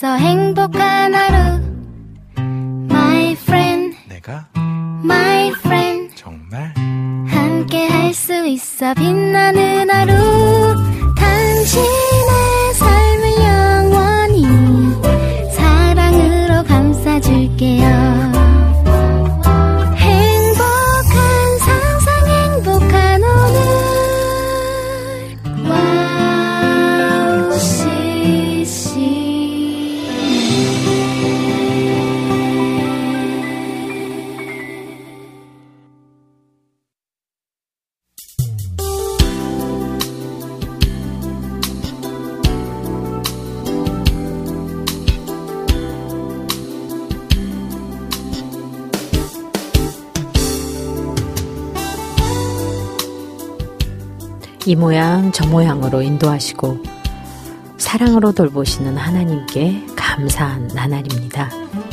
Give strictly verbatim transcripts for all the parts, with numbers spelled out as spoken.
있어 행복한 하루 My friend 내가 My friend 정말 함께 할 수 있어 빛나는 하루 당신의 삶을 영원히 사랑으로 감싸줄게요 이 모양 저 모양으로 인도하시고 사랑으로 돌보시는 하나님께 감사한 나날입니다.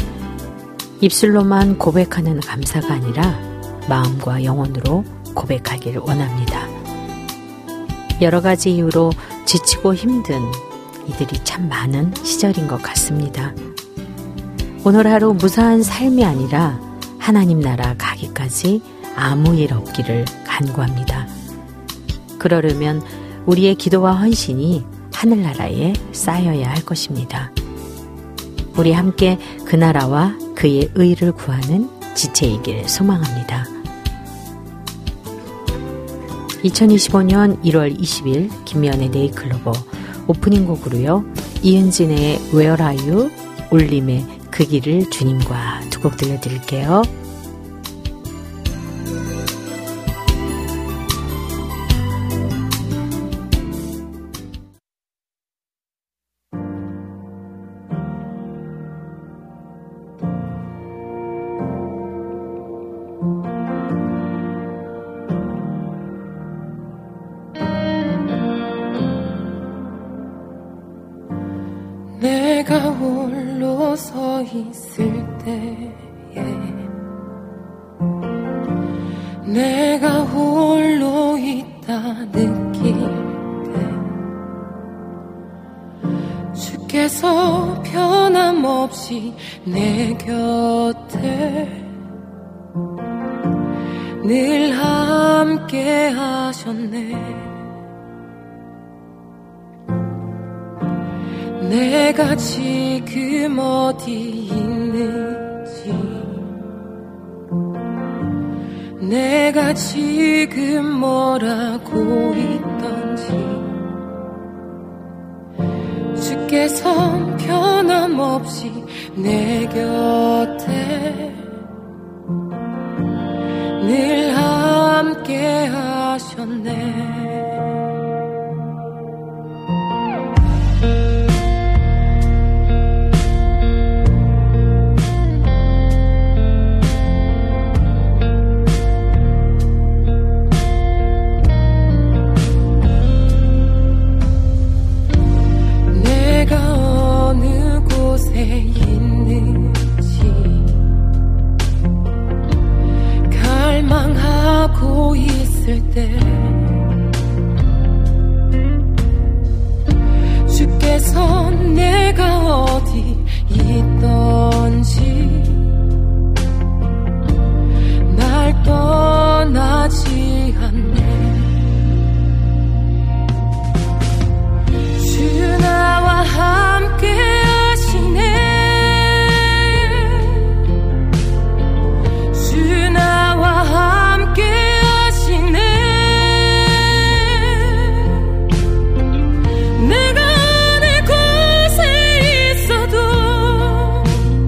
입술로만 고백하는 감사가 아니라 마음과 영혼으로 고백하기를 원합니다. 여러 가지 이유로 지치고 힘든 이들이 참 많은 시절인 것 같습니다. 오늘 하루 무사한 삶이 아니라 하나님 나라 가기까지 아무 일 없기를 간구합니다. 그러려면 우리의 기도와 헌신이 하늘나라에 쌓여야 할 것입니다. 우리 함께 그 나라와 그의 의를 구하는 지체이길 소망합니다. 이천이십오 년 일월 이십일 김미연의 네이클로버 오프닝 곡으로요. 이은진의 Where Are You, 울림의 그 길을 주님과 두 곡 들려드릴게요. 내가 홀로 서 있을 때에 내가 홀로 있다 느낄 때 주께서 변함없이 내 곁에 늘 함께 하셨네. 내가 지금 어디 있는지 내가 지금 뭐라고 있던지 주께서 변함없이 내 곁에 늘 함께 하셨네. 갈망하고 있을 때 주께서 내가 어디 있던지 날 떠나지 않네. 주 나와 함께 하시네. 내가 어느 곳에 있어도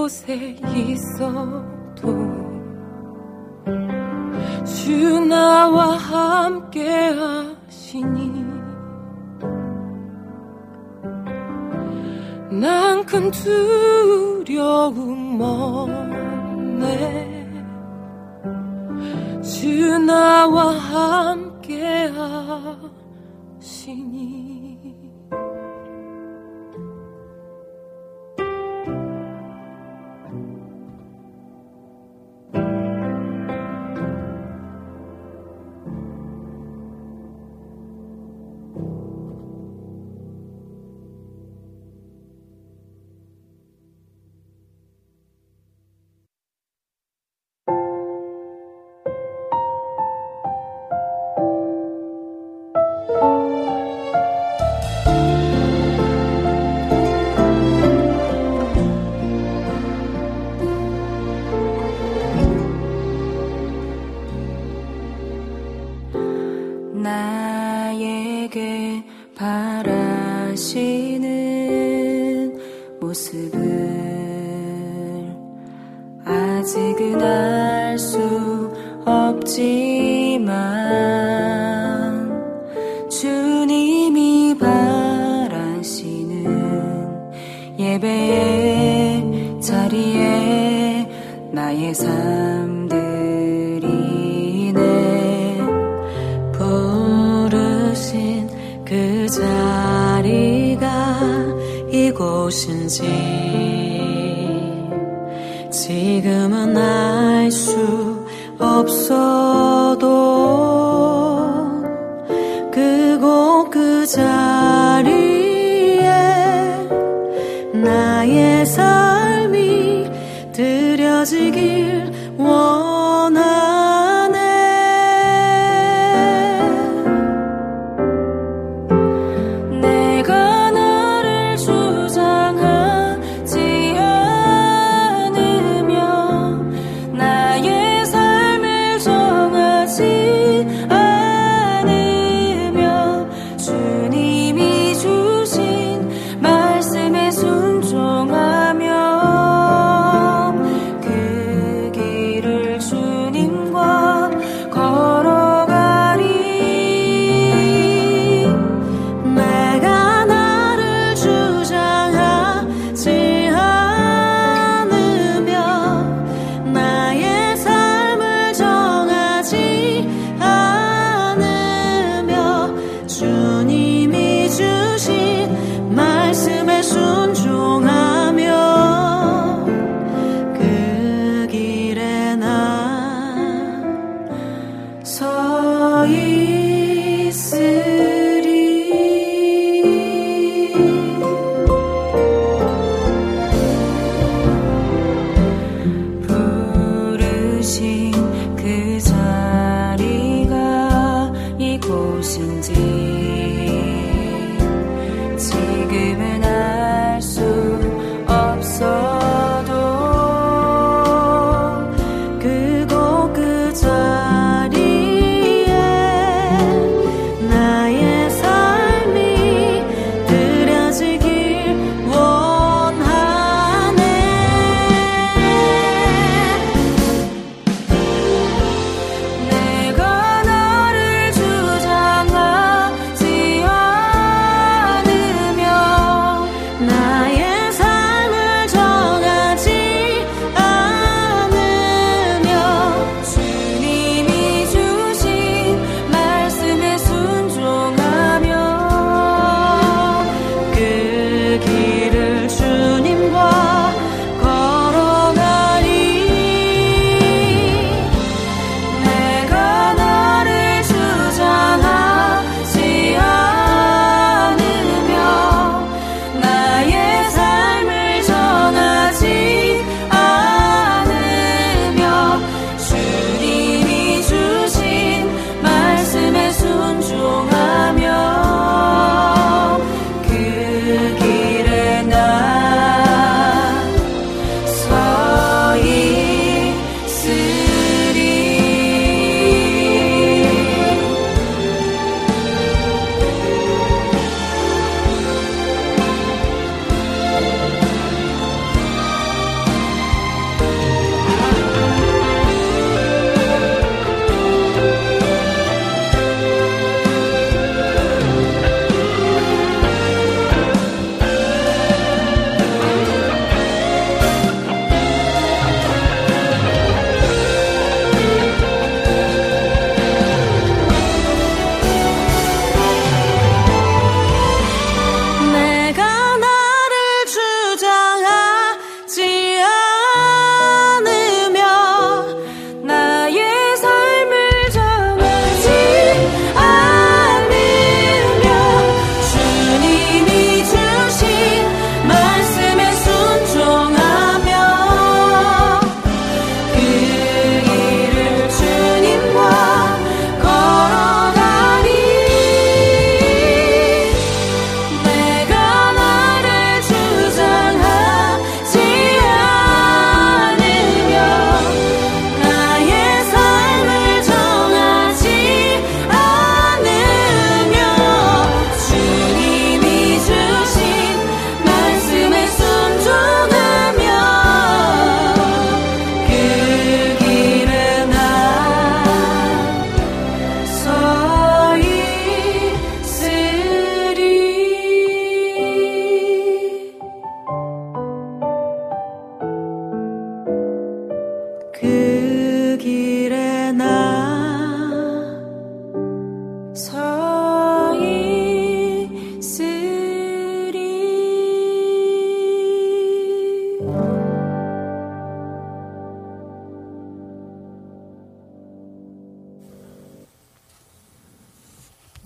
곳에 있어도 주 나와 함께 하시니 난 큰 두려움 없네. 주 나와 함께 하시니 나에게 바라시는 모습을 아직은 알 수 없지만 주님이 바라시는 예배의 자리에 나의 삶들이네. 부르신 그 자리가 이곳인지 지금은 알 수 없어도 그곳 그 자리에 나의 삶이 드려지길 원하네. 내가 나를 주장하지 않으며 나의 삶을 정하지 않으며 주님이 주신 말씀에 순종하며 그 길을 주님과 걸어가리. 내가 나를 주장하지 않으며 나의 삶을 정하지 않으며 주님이 주신 말씀에 순종하며 그 길에 나 서 있으리. 부르신 그 자리가 이곳인지 지금은 알 수 없어도 그곳 그 자리에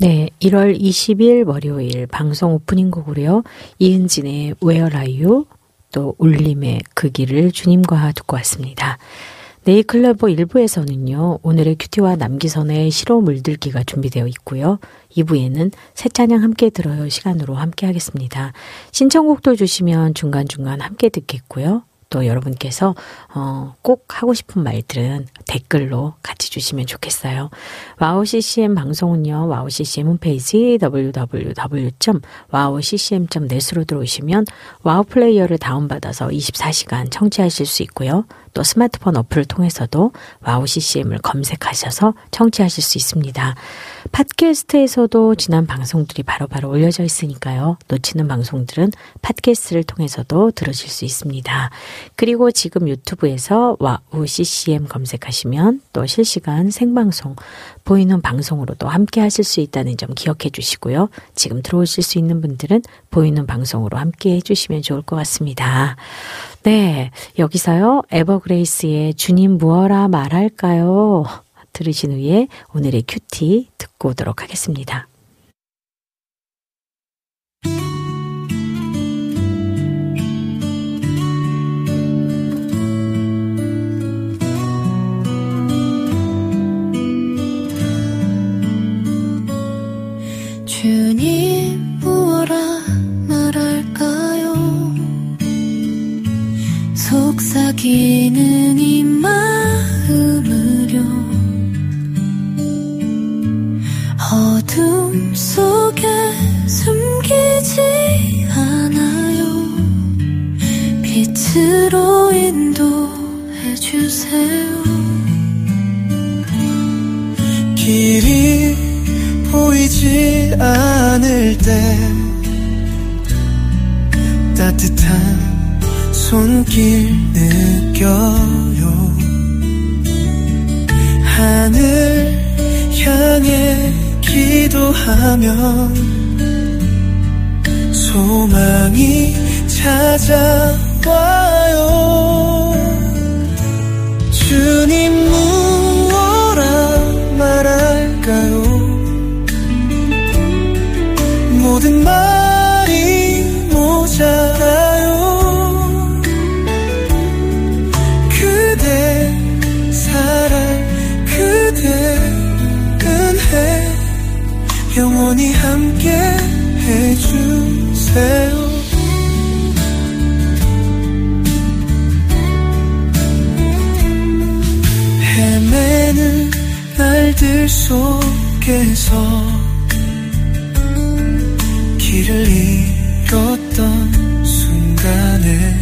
네, 일월 이십일 월요일 방송 오프닝 곡으로요. 이은진의 Where Are You? 또 울림의 그 길을 주님과 듣고 왔습니다. 네이클로버 일 부에서는요. 오늘의 큐티와 남기선의 시로 물들기가 준비되어 있고요. 이 부에는 새 찬양 함께 들어요 시간으로 함께 하겠습니다. 신청곡도 주시면 중간중간 함께 듣겠고요. 또 여러분께서 어, 꼭 하고 싶은 말들은 댓글로 같이 주시면 좋겠어요. 와우 씨씨엠 방송은요. 와우 씨씨엠 홈페이지 더블유 더블유 더블유 점 와우 씨씨엠 점 넷으로 들어오시면 와우 플레이어를 다운받아서 이십사 시간 청취하실 수 있고요. 또 스마트폰 어플을 통해서도 와우 씨씨엠을 검색하셔서 청취하실 수 있습니다. 팟캐스트에서도 지난 방송들이 바로바로 올려져 있으니까요. 놓치는 방송들은 팟캐스트를 통해서도 들으실 수 있습니다. 그리고 지금 유튜브에서 와우 씨씨엠 검색하시면 또 실시간 생방송 보이는 방송으로도 함께 하실 수 있다는 점 기억해 주시고요. 지금 들어오실 수 있는 분들은 보이는 방송으로 함께 해주시면 좋을 것 같습니다. 네, 여기서요. 에버그레이스의 주님 무엇라 말할까요? 들으신 후에 오늘의 큐티 듣고 오도록 하겠습니다. 주님 무엇라 말할까요? 속삭이는 이 마음을요 어둠 속에 숨기지 않아요. 빛으로 인도해 주세요. 길이 보이지 않을 때 따뜻한 손길 느껴요. 하늘 향해 기도하면 소망이 찾아와요. 주님 무엇라 말할까요? 모든 말이 모자라요. 그대 사랑 그대 은혜 영원히 함께 해주세요. 헤매는 날들 속에서 길을 잃었던 순간에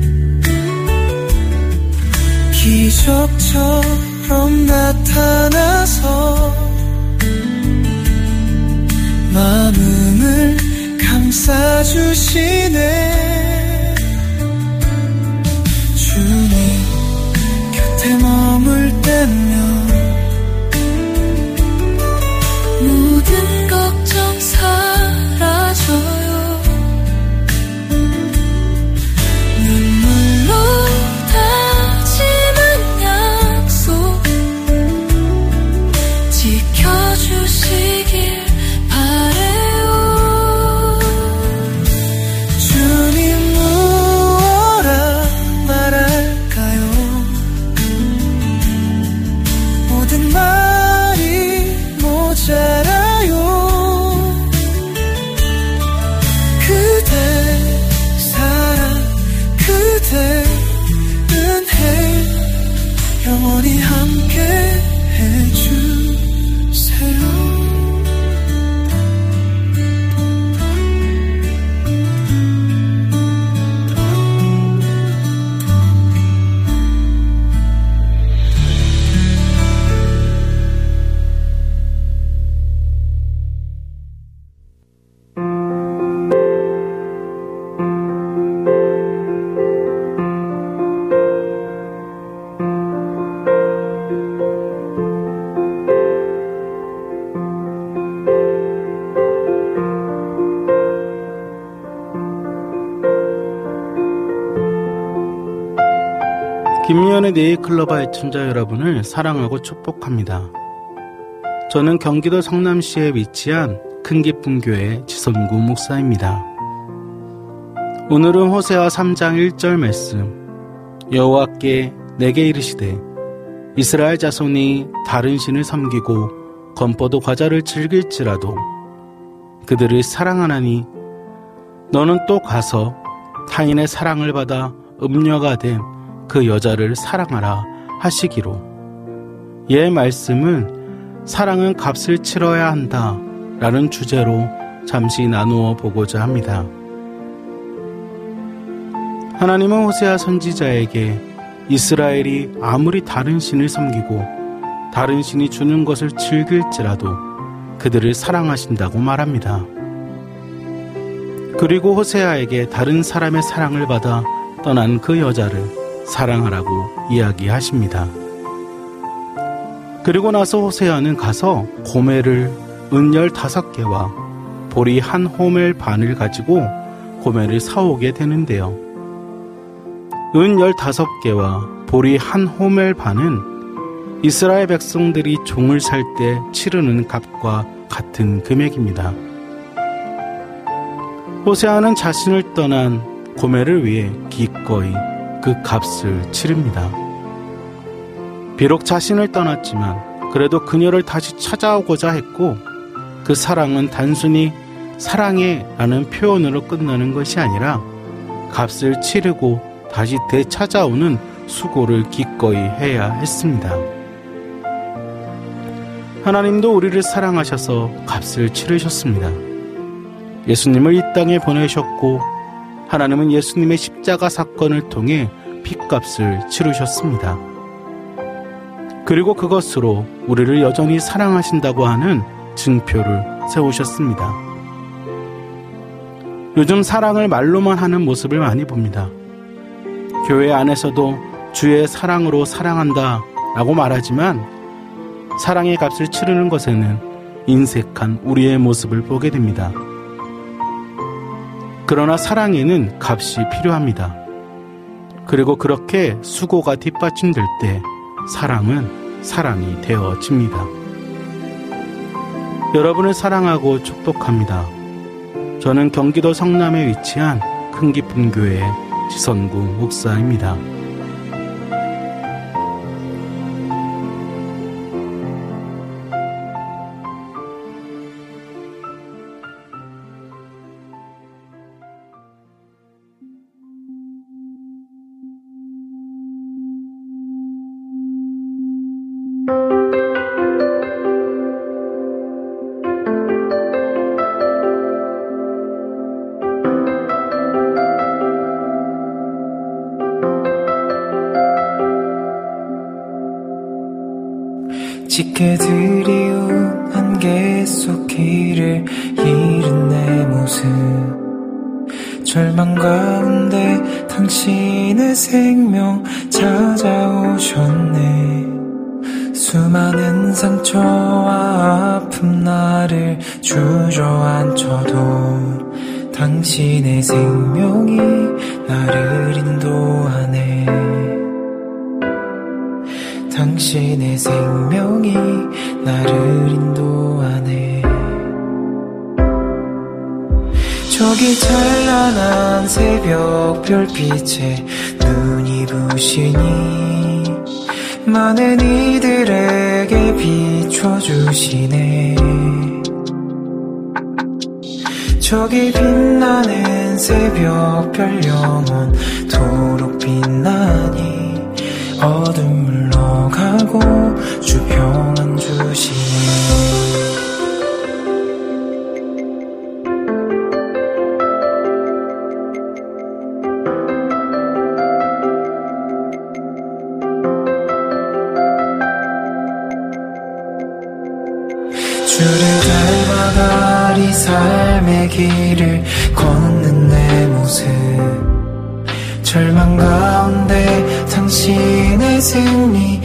기적처럼 나타나서 마음을 감싸주시네. 주님 곁에 머물 때면 모든 걱정 사라져요. 눈물로 다짐한 약속 지켜주시길 바래요. 주님 무엇라 말할까요? 모든 말이 모자라요. 그대 사랑 그대 은혜 영원히 함께 해주세요. 김미연의 네이클로버 애청자 여러분을 사랑하고 축복합니다. 저는 경기도 성남시에 위치한 큰기쁨 교회 지선구 목사입니다. 오늘은 호세아 삼 장 일 절 말씀, 여호와께 내게 이르시되 이스라엘 자손이 다른 신을 섬기고 건포도 과자를 즐길지라도 그들을 사랑하나니 너는 또 가서 타인의 사랑을 받아 음녀가 된 그 여자를 사랑하라 하시기로. 이의 말씀은 사랑은 값을 치러야 한다 라는 주제로 잠시 나누어 보고자 합니다. 하나님은 호세아 선지자에게 이스라엘이 아무리 다른 신을 섬기고 다른 신이 주는 것을 즐길지라도 그들을 사랑하신다고 말합니다. 그리고 호세아에게 다른 사람의 사랑을 받아 떠난 그 여자를 사랑하라고 이야기하십니다. 그리고 나서 호세아는 가서 고멜을 은 열다섯 개와 보리 한 호멜 반을 가지고 고멜을 사오게 되는데요. 은 열다섯 개와 보리 한 호멜 반은 이스라엘 백성들이 종을 살 때 치르는 값과 같은 금액입니다. 호세아는 자신을 떠난 고멜을 위해 기꺼이 그 값을 치릅니다. 비록 자신을 떠났지만 그래도 그녀를 다시 찾아오고자 했고, 그 사랑은 단순히 사랑해 라는 표현으로 끝나는 것이 아니라 값을 치르고 다시 되찾아오는 수고를 기꺼이 해야 했습니다. 하나님도 우리를 사랑하셔서 값을 치르셨습니다. 예수님을 이 땅에 보내셨고 하나님은 예수님의 십자가 사건을 통해 핏값을 치르셨습니다. 그리고 그것으로 우리를 여전히 사랑하신다고 하는 증표를 세우셨습니다. 요즘 사랑을 말로만 하는 모습을 많이 봅니다. 교회 안에서도 주의 사랑으로 사랑한다 라고 말하지만 사랑의 값을 치르는 것에는 인색한 우리의 모습을 보게 됩니다. 그러나 사랑에는 값이 필요합니다. 그리고 그렇게 수고가 뒷받침될 때 사랑은 사랑이 되어집니다. 여러분을 사랑하고 축복합니다. 저는 경기도 성남에 위치한 큰기쁨 교회 지선구 목사입니다. 짙게 드리운 안개 속 길을 잃은 내 모습, 절망 가운데 당신의 생명 찾아오셨네. 수많은 상처와 아픔 나를 주저앉혀도 당신의 생명이 나를 인도하네. 당신의 생명이 나를 인도하네. 저기 찬란한 새벽 별빛에 눈이 부시니 많은 이들에게 비춰주시네. 저기 빛나는 새벽 별 영원토록 빛나니 어둠 물러가고 주 평안 주시네. 주를 닮아가 이 삶의 길을 걷는 내 모습, 절망 가운데 당신의 승리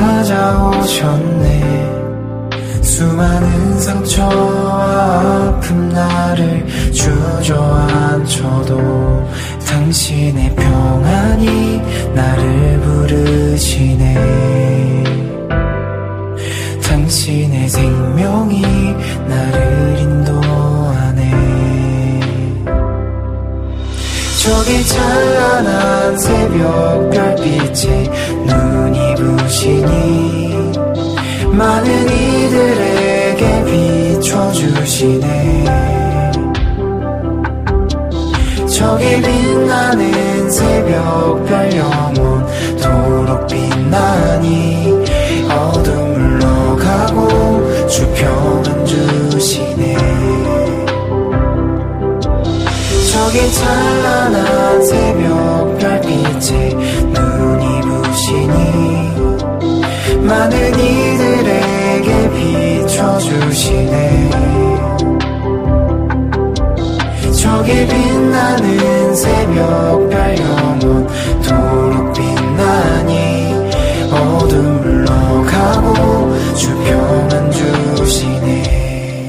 찾아오셨네. 수많은 상처와 아픔 나를 주저앉혀도 당신의 평안이 나를 부르시네. 당신의 생명이 나를 인도하네. 저기 찬란한 새벽 별빛에 눈이 부시니 많은 이들에게 비춰주시네. 저기 빛나는 새벽별 영원토록 빛나니 어둠 물러가고 주평은 주시네. 저기 찬란한 새벽 별빛에 눈이 부시니 많은 이들에게 비춰주시네. 저기 빛나는 새벽별 영원토록 빛나니 어둠 물러가고 주평은 주시네.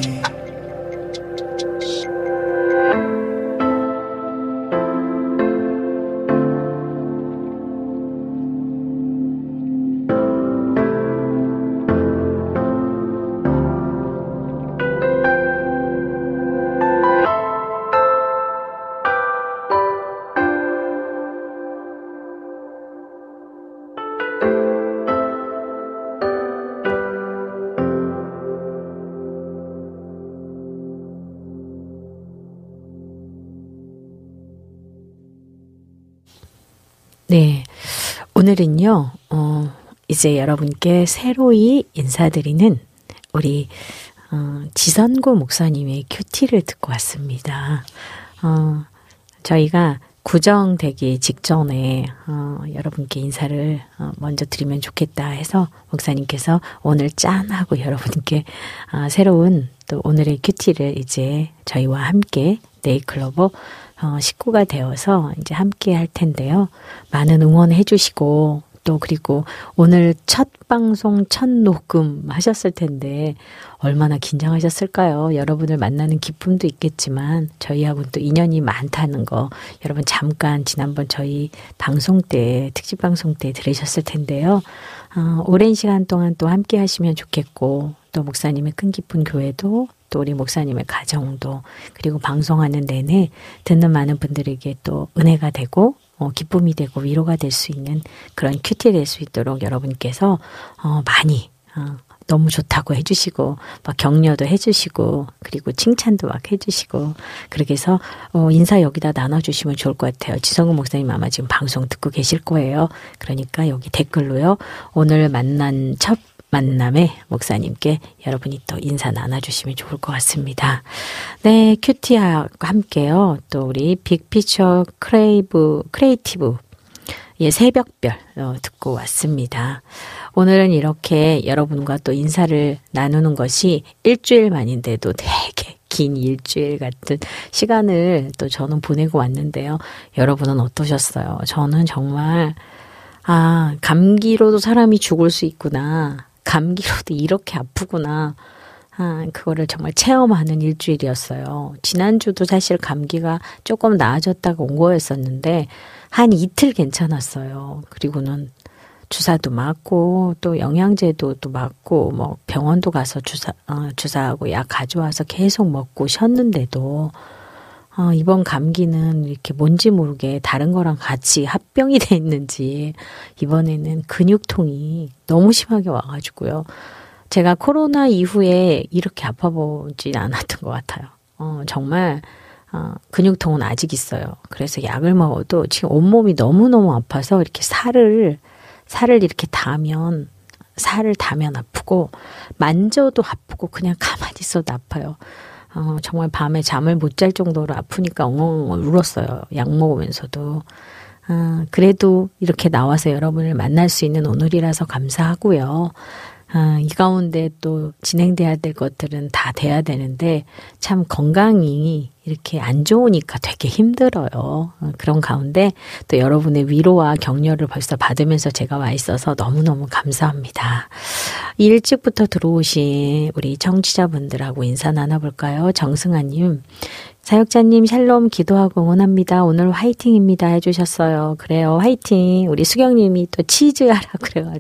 네, 오늘은요, 어, 이제 여러분께 새로이 인사드리는 우리 어, 지선고 목사님의 큐티를 듣고 왔습니다. 어, 저희가 구정되기 직전에 어, 여러분께 인사를 어, 먼저 드리면 좋겠다 해서 목사님께서 오늘 짠하고 여러분께 어, 새로운 또 오늘의 큐티를 이제 저희와 함께 네이클로버 어, 식구가 되어서 이제 함께 할 텐데요. 많은 응원해 주시고 또 그리고 오늘 첫 방송 첫 녹음 하셨을 텐데 얼마나 긴장하셨을까요? 여러분을 만나는 기쁨도 있겠지만 저희하고는 또 인연이 많다는 거 여러분 잠깐 지난번 저희 방송 때 특집 방송 때 들으셨을 텐데요. 어, 오랜 시간 동안 또 함께 하시면 좋겠고 또 목사님의 큰 깊은 교회도 또 우리 목사님의 가정도 그리고 방송하는 내내 듣는 많은 분들에게 또 은혜가 되고 어, 기쁨이 되고 위로가 될 수 있는 그런 큐티 될 수 있도록 여러분께서 어, 많이 어, 너무 좋다고 해주시고 막 격려도 해주시고 그리고 칭찬도 막 해주시고 그렇게 해서 어, 인사 여기다 나눠주시면 좋을 것 같아요. 지성우 목사님 아마 지금 방송 듣고 계실 거예요. 그러니까 여기 댓글로요. 오늘 만난 첫 만남에 목사님께 여러분이 또 인사 나눠주시면 좋을 것 같습니다. 네, 큐티와 함께요. 또 우리 빅피처 크레이브, 크리에이티브 예, 새벽별 어, 듣고 왔습니다. 오늘은 이렇게 여러분과 또 인사를 나누는 것이 일주일 만인데도 되게 긴 일주일 같은 시간을 또 저는 보내고 왔는데요. 여러분은 어떠셨어요? 저는 정말 아, 감기로도 사람이 죽을 수 있구나. 감기로도 이렇게 아프구나. 아, 그거를 정말 체험하는 일주일이었어요. 지난주도 사실 감기가 조금 나아졌다가 온 거였었는데 한 이틀 괜찮았어요. 그리고는 주사도 맞고 또 영양제도 또 맞고 뭐 병원도 가서 주사 어, 주사하고 약 가져와서 계속 먹고 쉬었는데도 어, 이번 감기는 이렇게 뭔지 모르게 다른 거랑 같이 합병이 돼 있는지 이번에는 근육통이 너무 심하게 와가지고요. 제가 코로나 이후에 이렇게 아파보진 않았던 것 같아요. 어, 정말 어, 근육통은 아직 있어요. 그래서 약을 먹어도 지금 온몸이 너무너무 아파서 이렇게 살을 살을 이렇게 닿으면 살을 닿으면 아프고 만져도 아프고 그냥 가만히 있어도 아파요. 어, 정말 밤에 잠을 못 잘 정도로 아프니까 엉엉 울었어요. 약 먹으면서도. 어, 그래도 이렇게 나와서 여러분을 만날 수 있는 오늘이라서 감사하고요. 아, 이 가운데 또 진행돼야 될 것들은 다 돼야 되는데 참 건강이 이렇게 안 좋으니까 되게 힘들어요. 어, 그런 가운데 또 여러분의 위로와 격려를 벌써 받으면서 제가 와 있어서 너무너무 감사합니다. 일찍부터 들어오신 우리 청취자분들하고 인사 나눠볼까요? 정승아님. 사역자님 샬롬 기도하고 응원합니다. 오늘 화이팅입니다 해주셨어요. 그래요. 화이팅. 우리 수경님이 또 치즈하라 그래가지고.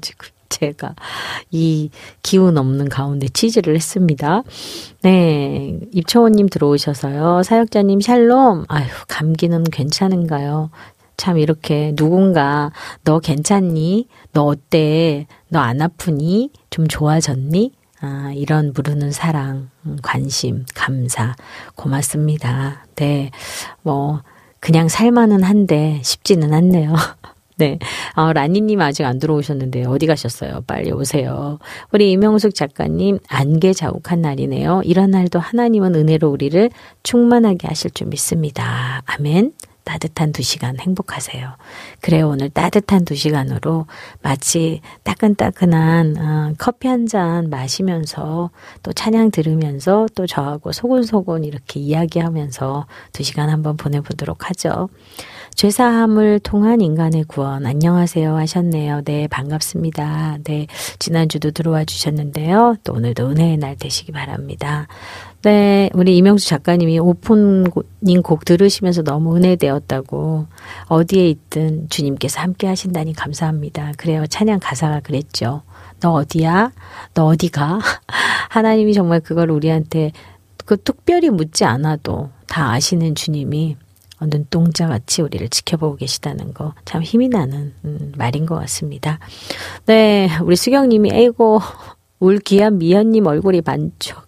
제가 이 기운 없는 가운데 취지를 했습니다. 네, 입초원님 들어오셔서요. 사역자님 샬롬. 아유, 감기는 괜찮은가요? 참 이렇게 누군가 너 괜찮니? 너 어때? 너 안 아프니? 좀 좋아졌니? 아, 이런 부르는 사랑, 관심, 감사 고맙습니다. 네, 뭐 그냥 살만은 한데 쉽지는 않네요. 네, 어, 라니님 아직 안 들어오셨는데 어디 가셨어요? 빨리 오세요. 우리 이명숙 작가님 안개 자욱한 날이네요. 이런 날도 하나님은 은혜로 우리를 충만하게 하실 줄 믿습니다. 아멘. 따뜻한 두 시간 행복하세요. 그래요. 오늘 따뜻한 두 시간으로 마치 따끈따끈한 어, 커피 한 잔 마시면서 또 찬양 들으면서 또 저하고 소곤소곤 이렇게 이야기하면서 두 시간 한번 보내보도록 하죠. 죄사함을 통한 인간의 구원 안녕하세요 하셨네요. 네, 반갑습니다. 네, 지난주도 들어와 주셨는데요. 또 오늘도 은혜의 날 되시기 바랍니다. 네, 우리 이명수 작가님이 오픈님 곡 들으시면서 너무 은혜되었다고 어디에 있든 주님께서 함께 하신다니 감사합니다. 그래요. 찬양 가사가 그랬죠. 너 어디야? 너 어디가? 하나님이 정말 그걸 우리한테 그 특별히 묻지 않아도 다 아시는 주님이 눈동자같이 우리를 지켜보고 계시다는 거 참 힘이 나는 음, 말인 것 같습니다. 네, 우리 수경님이 에이고 울 귀한 미연님 얼굴이 반쪽.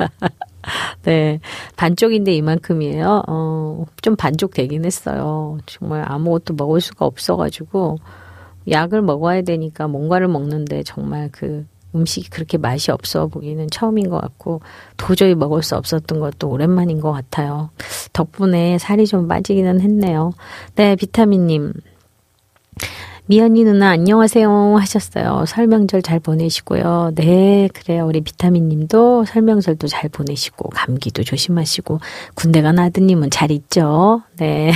네, 반쪽인데 이만큼이에요. 어, 좀 반쪽 되긴 했어요. 정말 아무것도 먹을 수가 없어가지고 약을 먹어야 되니까 뭔가를 먹는데 정말 그 음식이 그렇게 맛이 없어 보기는 처음인 것 같고 도저히 먹을 수 없었던 것도 오랜만인 것 같아요. 덕분에 살이 좀 빠지기는 했네요. 네, 비타민님. 미연이 누나 안녕하세요 하셨어요. 설명절 잘 보내시고요. 네, 그래요. 우리 비타민 님도 설명절도 잘 보내시고 감기도 조심하시고 군대 간 아드님은 잘 있죠? 네.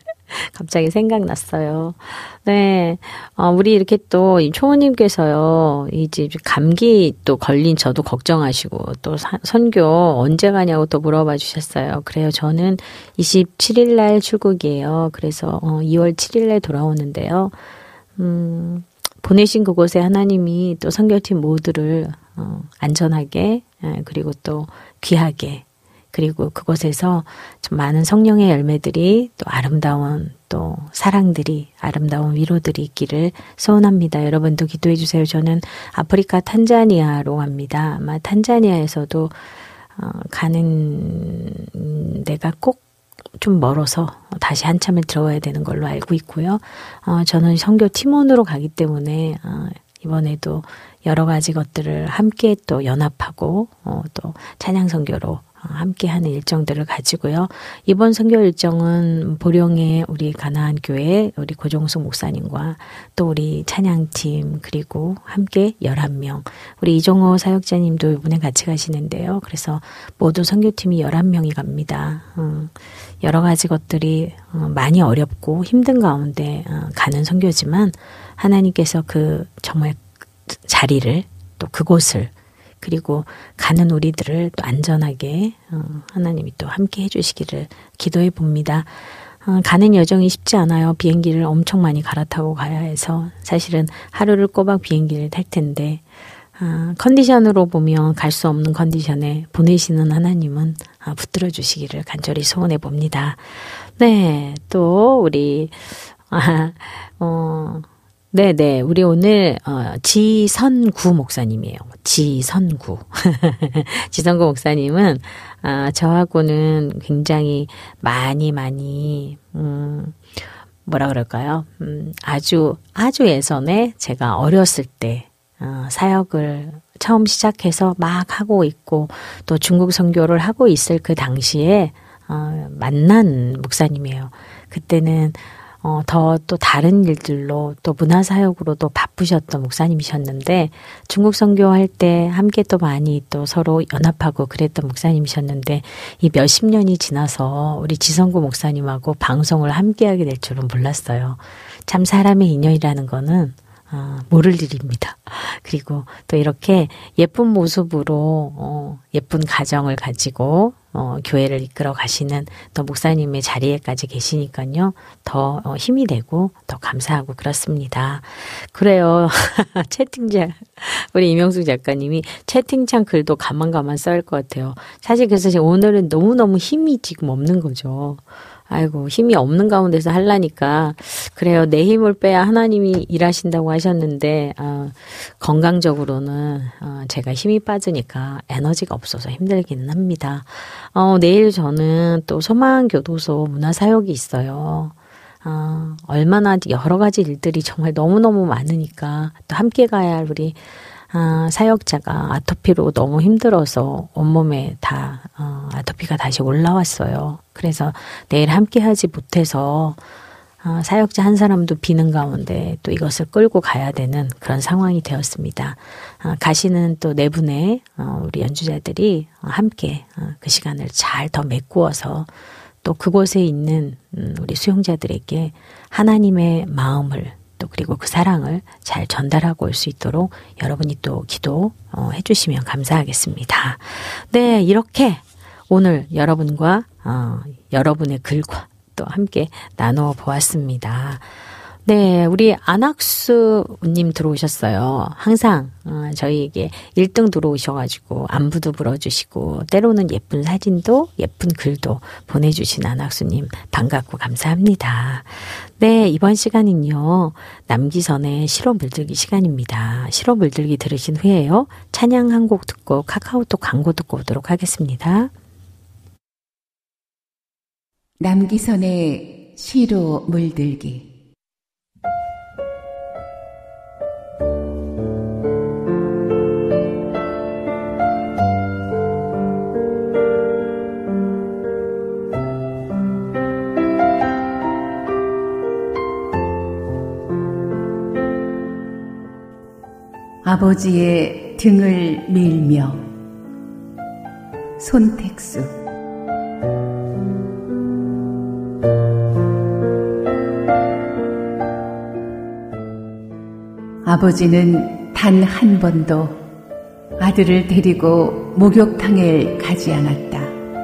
갑자기 생각났어요. 네. 어, 우리 이렇게 또 초호님께서요, 이제 감기 또 걸린 저도 걱정하시고 또 사, 선교 언제 가냐고 또 물어봐 주셨어요. 그래요. 저는 이십칠 일 날 출국이에요. 그래서 어, 이월 칠 일 날 돌아오는데요. 음, 보내신 그곳에 하나님이 또 선교팀 모두를 어, 안전하게 예, 그리고 또 귀하게 그리고 그곳에서 좀 많은 성령의 열매들이 또 아름다운 또 사랑들이 아름다운 위로들이 있기를 소원합니다. 여러분도 기도해 주세요. 저는 아프리카 탄자니아로 갑니다. 아마 탄자니아에서도 어, 가는 데가 꼭 좀 멀어서 다시 한참을 들어와야 되는 걸로 알고 있고요. 어, 저는 선교 팀원으로 가기 때문에 어, 이번에도 여러 가지 것들을 함께 또 연합하고 어, 또 찬양 선교로 함께하는 일정들을 가지고요. 이번 선교 일정은 보령의 우리 가나안 교회 우리 고종숙 목사님과 또 우리 찬양팀 그리고 함께 열한 명 우리 이종호 사역자님도 이번에 같이 가시는데요. 그래서 모두 선교팀이 열한 명이 갑니다. 음, 여러 가지 것들이 많이 어렵고 힘든 가운데 가는 선교지만 하나님께서 그 정말 자리를 또 그곳을 그리고 가는 우리들을 또 안전하게 하나님이 또 함께 해주시기를 기도해 봅니다. 가는 여정이 쉽지 않아요. 비행기를 엄청 많이 갈아타고 가야 해서 사실은 하루를 꼬박 비행기를 탈 텐데 컨디션으로 보면 갈 수 없는 컨디션에 보내시는 하나님은 붙들어 주시기를 간절히 소원해 봅니다. 네, 또 우리 아, 어. 네네. 우리 오늘, 어, 지선구 목사님이에요. 지선구. 지선구 목사님은, 아, 저하고는 굉장히 많이, 많이, 음, 뭐라 그럴까요? 음, 아주, 아주 예전에 제가 어렸을 때, 어, 사역을 처음 시작해서 막 하고 있고, 또 중국 선교를 하고 있을 그 당시에, 어, 만난 목사님이에요. 그때는, 어, 더 또 다른 일들로 또 문화사역으로도 바쁘셨던 목사님이셨는데 중국 선교할 때 함께 또 많이 또 서로 연합하고 그랬던 목사님이셨는데 이 몇십 년이 지나서 우리 지성구 목사님하고 방송을 함께하게 될 줄은 몰랐어요. 참 사람의 인연이라는 거는 어, 모를 일입니다. 그리고 또 이렇게 예쁜 모습으로 어, 예쁜 가정을 가지고 어, 교회를 이끌어 가시는 또 목사님의 자리에까지 계시니까요. 더 어, 힘이 되고 더 감사하고 그렇습니다. 그래요. 채팅창 우리 이명숙 작가님이 채팅창 글도 가만가만 써야 할 것 같아요. 사실 그래서 지금 오늘은 너무너무 힘이 지금 없는 거죠. 아이고 힘이 없는 가운데서 하려니까 그래요. 내 힘을 빼야 하나님이 일하신다고 하셨는데 어, 건강적으로는 어, 제가 힘이 빠지니까 에너지가 없어서 힘들기는 합니다. 어, 내일 저는 또 소망교도소 문화사역이 있어요. 어, 얼마나 여러 가지 일들이 정말 너무너무 많으니까 또 함께 가야 할 우리 아, 사역자가 아토피로 너무 힘들어서 온몸에 다 어, 아토피가 다시 올라왔어요. 그래서 내일 함께 하지 못해서 어, 사역자 한 사람도 비는 가운데 또 이것을 끌고 가야 되는 그런 상황이 되었습니다. 어, 가시는 또 네 분의 어, 우리 연주자들이 함께 어, 그 시간을 잘 더 메꾸어서 또 그곳에 있는 음, 우리 수용자들에게 하나님의 마음을 또 그리고 그 사랑을 잘 전달하고 올 수 있도록 여러분이 또 기도 어, 해주시면 감사하겠습니다. 네, 이렇게 오늘 여러분과 어, 여러분의 글과 또 함께 나누어 보았습니다. 네, 우리 안학수님 들어오셨어요. 항상 어, 저희에게 일 등 들어오셔가지고 안부도 물어주시고 때로는 예쁜 사진도 예쁜 글도 보내주신 안학수님 반갑고 감사합니다. 네, 이번 시간은요. 남기선의 시로 물들기 시간입니다. 시로 물들기 들으신 후에요. 찬양 한 곡 듣고 카카오톡 광고 듣고 오도록 하겠습니다. 남기선의 시로 물들기. 아버지의 등을 밀며. 손택수. 아버지는 단 한 번도 아들을 데리고 목욕탕에 가지 않았다.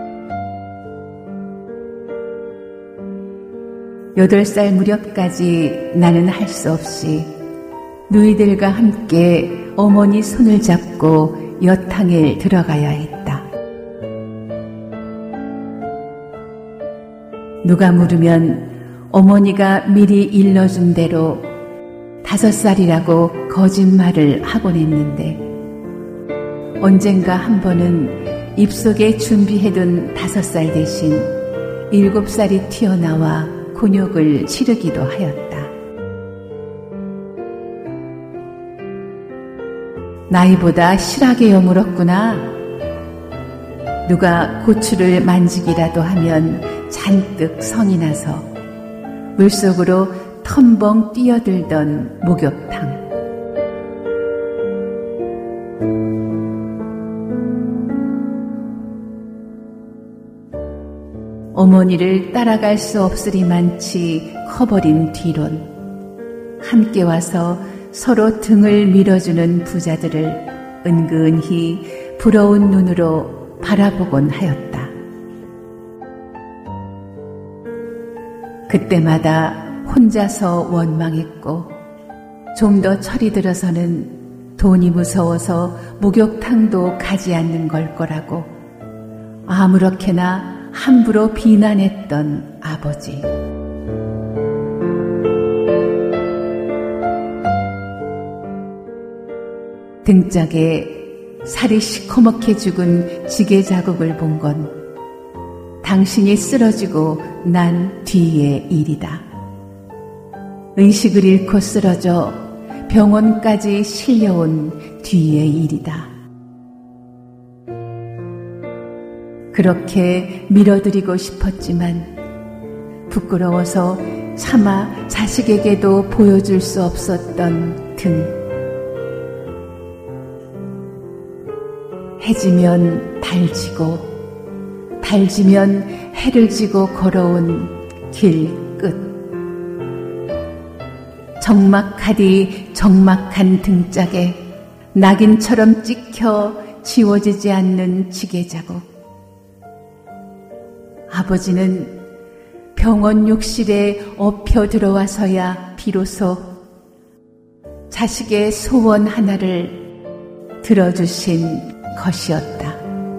여덟 살 무렵까지 나는 할 수 없이 누이들과 함께 어머니 손을 잡고 여탕에 들어가야 했다. 누가 물으면 어머니가 미리 일러준 대로 다섯 살이라고 거짓말을 하곤 했는데 언젠가 한 번은 입속에 준비해둔 다섯 살 대신 일곱 살이 튀어나와 곤욕을 치르기도 하였다. 나이보다 실하게 여물었구나. 누가 고추를 만지기라도 하면 잔뜩 성이 나서 물속으로 텀벙 뛰어들던 목욕탕. 어머니를 따라갈 수 없으리만치 커버린 뒤론 함께 와서 서로 등을 밀어주는 부자들을 은근히 부러운 눈으로 바라보곤 하였다. 그때마다 혼자서 원망했고 좀 더 철이 들어서는 돈이 무서워서 목욕탕도 가지 않는 걸 거라고 아무렇게나 함부로 비난했던 아버지. 등짝에 살이 시커멓게 죽은 지게 자국을 본 건 당신이 쓰러지고 난 뒤의 일이다. 의식을 잃고 쓰러져 병원까지 실려온 뒤의 일이다. 그렇게 밀어드리고 싶었지만 부끄러워서 차마 자식에게도 보여줄 수 없었던 등. 해지면 달지고 달지면 해를 지고 걸어온 길 끝. 적막하디 적막한 등짝에 낙인처럼 찍혀 지워지지 않는 지게자국. 아버지는 병원 욕실에 엎혀 들어와서야 비로소 자식의 소원 하나를 들어주신 것이었다.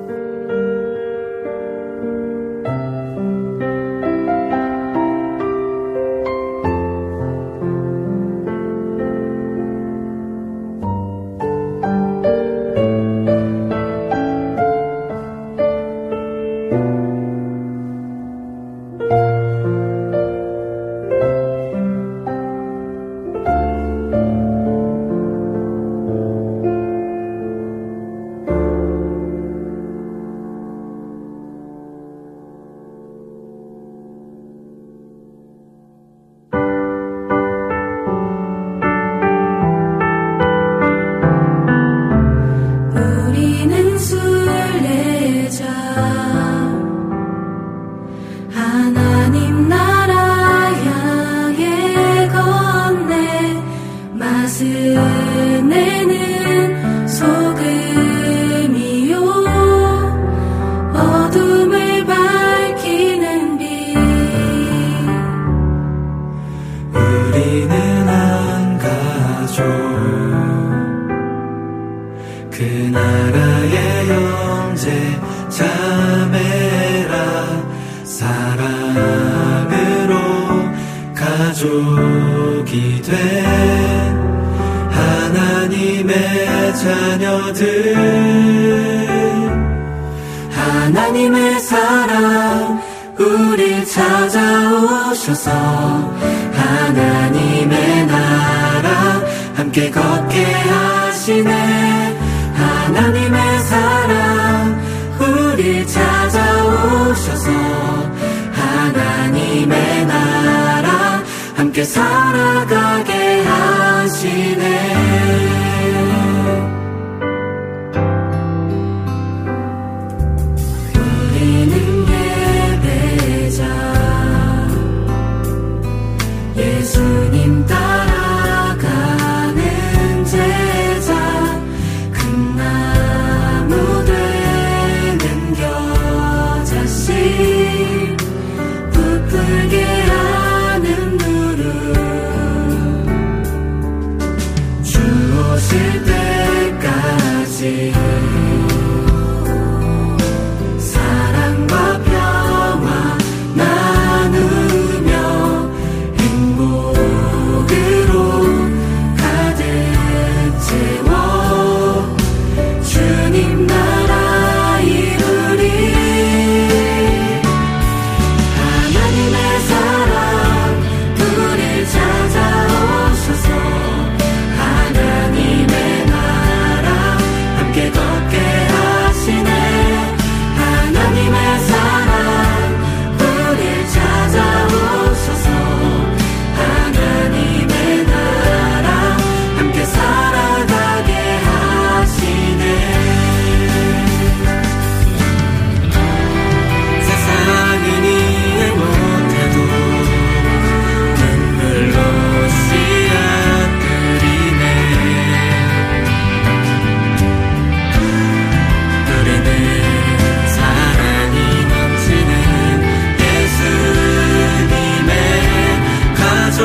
하나님의 사랑 우릴 찾아오셔서 하나님의 나라 함께 걷게 하시네. 하나님의 사랑 우릴 찾아오셔서 하나님의 나라 함께 살아가게 하시네. 예수님 따라가는 제자 큰 나무 되는 겨자씨 부풀게 하는 누룩 주 오실 때까지 사랑과 평화 나누며 가득 채워 주님 나라 이루리. 하나님의 사랑 우릴 찾아오셔서 하나님의 나라 함께 걷게 하시네. 하나님의 사랑 우릴 찾아오셔서 하나님의 나라 함께 살아가게 하시네. 세상은 이해 못해도 눈물로 씨앗들이네. 우리는 사랑이 넘치는 예수님의 가족.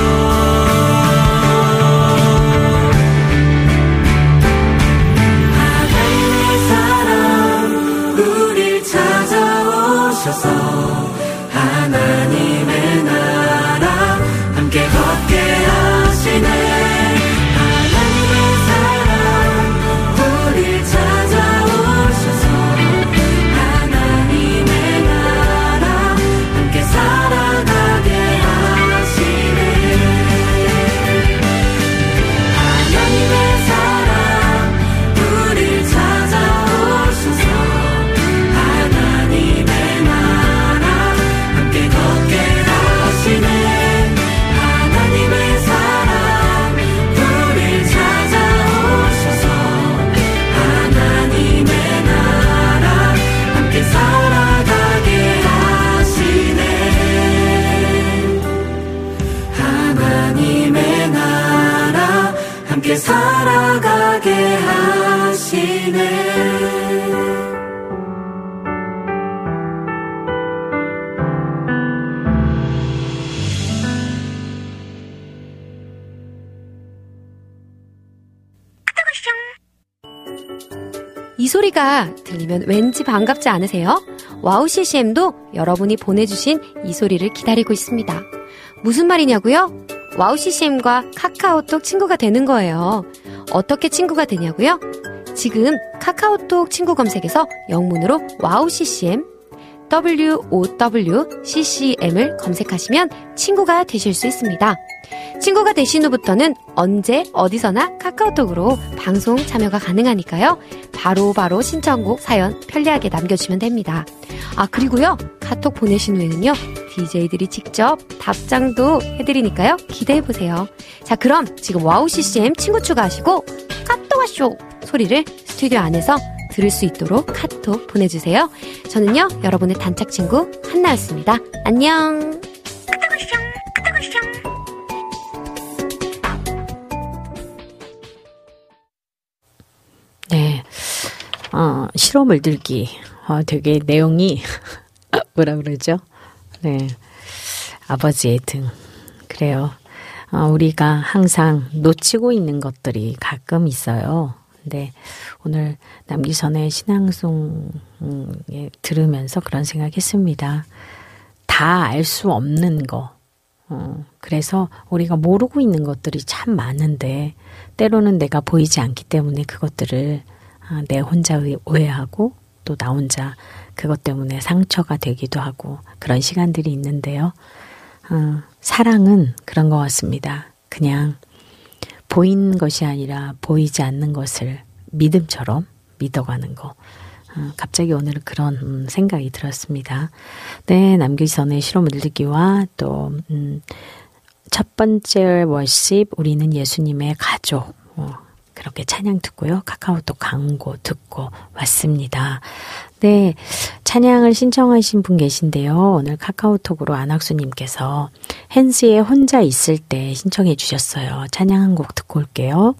하나님의 사랑 우릴 찾아오셔서 하나님의 나라 함께 걷게 하시네. 하나님의 사랑 우릴 찾아오셔서 하나님의 나라 함께 살아가게 하시네. 하나님의 사랑 우릴 찾아오셔서 하나님의 나라 소리가 들리면 왠지 반갑지 않으세요? 와우 씨씨엠도 여러분이 보내주신 이 소리를 기다리고 있습니다. 무슨 말이냐고요? 와우 씨씨엠과 카카오톡 친구가 되는 거예요. 어떻게 친구가 되냐고요? 지금 카카오톡 친구 검색에서 영문으로 와우 씨씨엠 와우씨씨엠을 검색하시면 친구가 되실 수 있습니다. 친구가 되신 후부터는 언제 어디서나 카카오톡으로 방송 참여가 가능하니까요. 바로바로 바로 신청곡 사연 편리하게 남겨주시면 됩니다. 아 그리고요 카톡 보내신 후에는요 디제이들이 직접 답장도 해드리니까요 기대해보세요. 자 그럼 지금 와우 씨씨엠 친구 추가하시고 카톡 와쇼 소리를 스튜디오 안에서 들을 수 있도록 카톡 보내주세요. 저는요 여러분의 단짝 친구 한나였습니다. 안녕. 네, 어, 실험을 들기. 어, 되게 내용이 뭐라 그러죠? 네, 아버지의 등. 그래요. 어, 우리가 항상 놓치고 있는 것들이 가끔 있어요. 근데 오늘 남기선의 신앙송에 들으면서 그런 생각했습니다. 다 알 수 없는 거. 어, 그래서 우리가 모르고 있는 것들이 참 많은데 때로는 내가 보이지 않기 때문에 그것들을 아, 내 혼자 오해하고 또 나 혼자 그것 때문에 상처가 되기도 하고 그런 시간들이 있는데요. 어, 사랑은 그런 것 같습니다. 그냥 보이는 것이 아니라 보이지 않는 것을 믿음처럼 믿어가는 거. 어, 갑자기 오늘 그런 음, 생각이 들었습니다. 네, 남기선의 실험을 듣기와 또 음, 첫 번째 워십 우리는 예수님의 가족 어, 그렇게 찬양 듣고요. 카카오톡 광고 듣고 왔습니다. 네, 찬양을 신청하신 분 계신데요. 오늘 카카오톡으로 안학수님께서 헨스의 혼자 있을 때 신청해 주셨어요. 찬양 한 곡 듣고 올게요.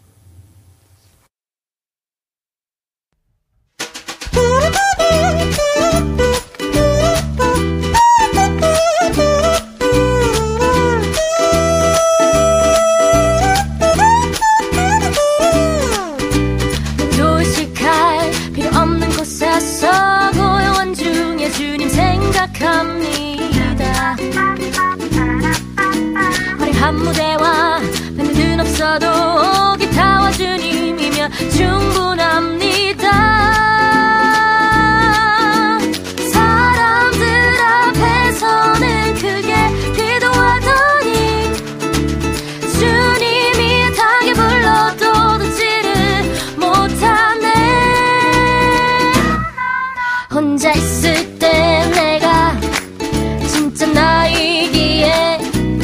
도식할 필요 없는 곳에서 고요한 중에 주님 생각합니다. 화려한 무대와 밴드는 없어도 기타와 주님이면 충분합니다. 사람들 앞에서는 크게 기도하더니 주님이 타게 불러도 듣지를 못하네. 혼자 있을 때 내가 진짜 나이기에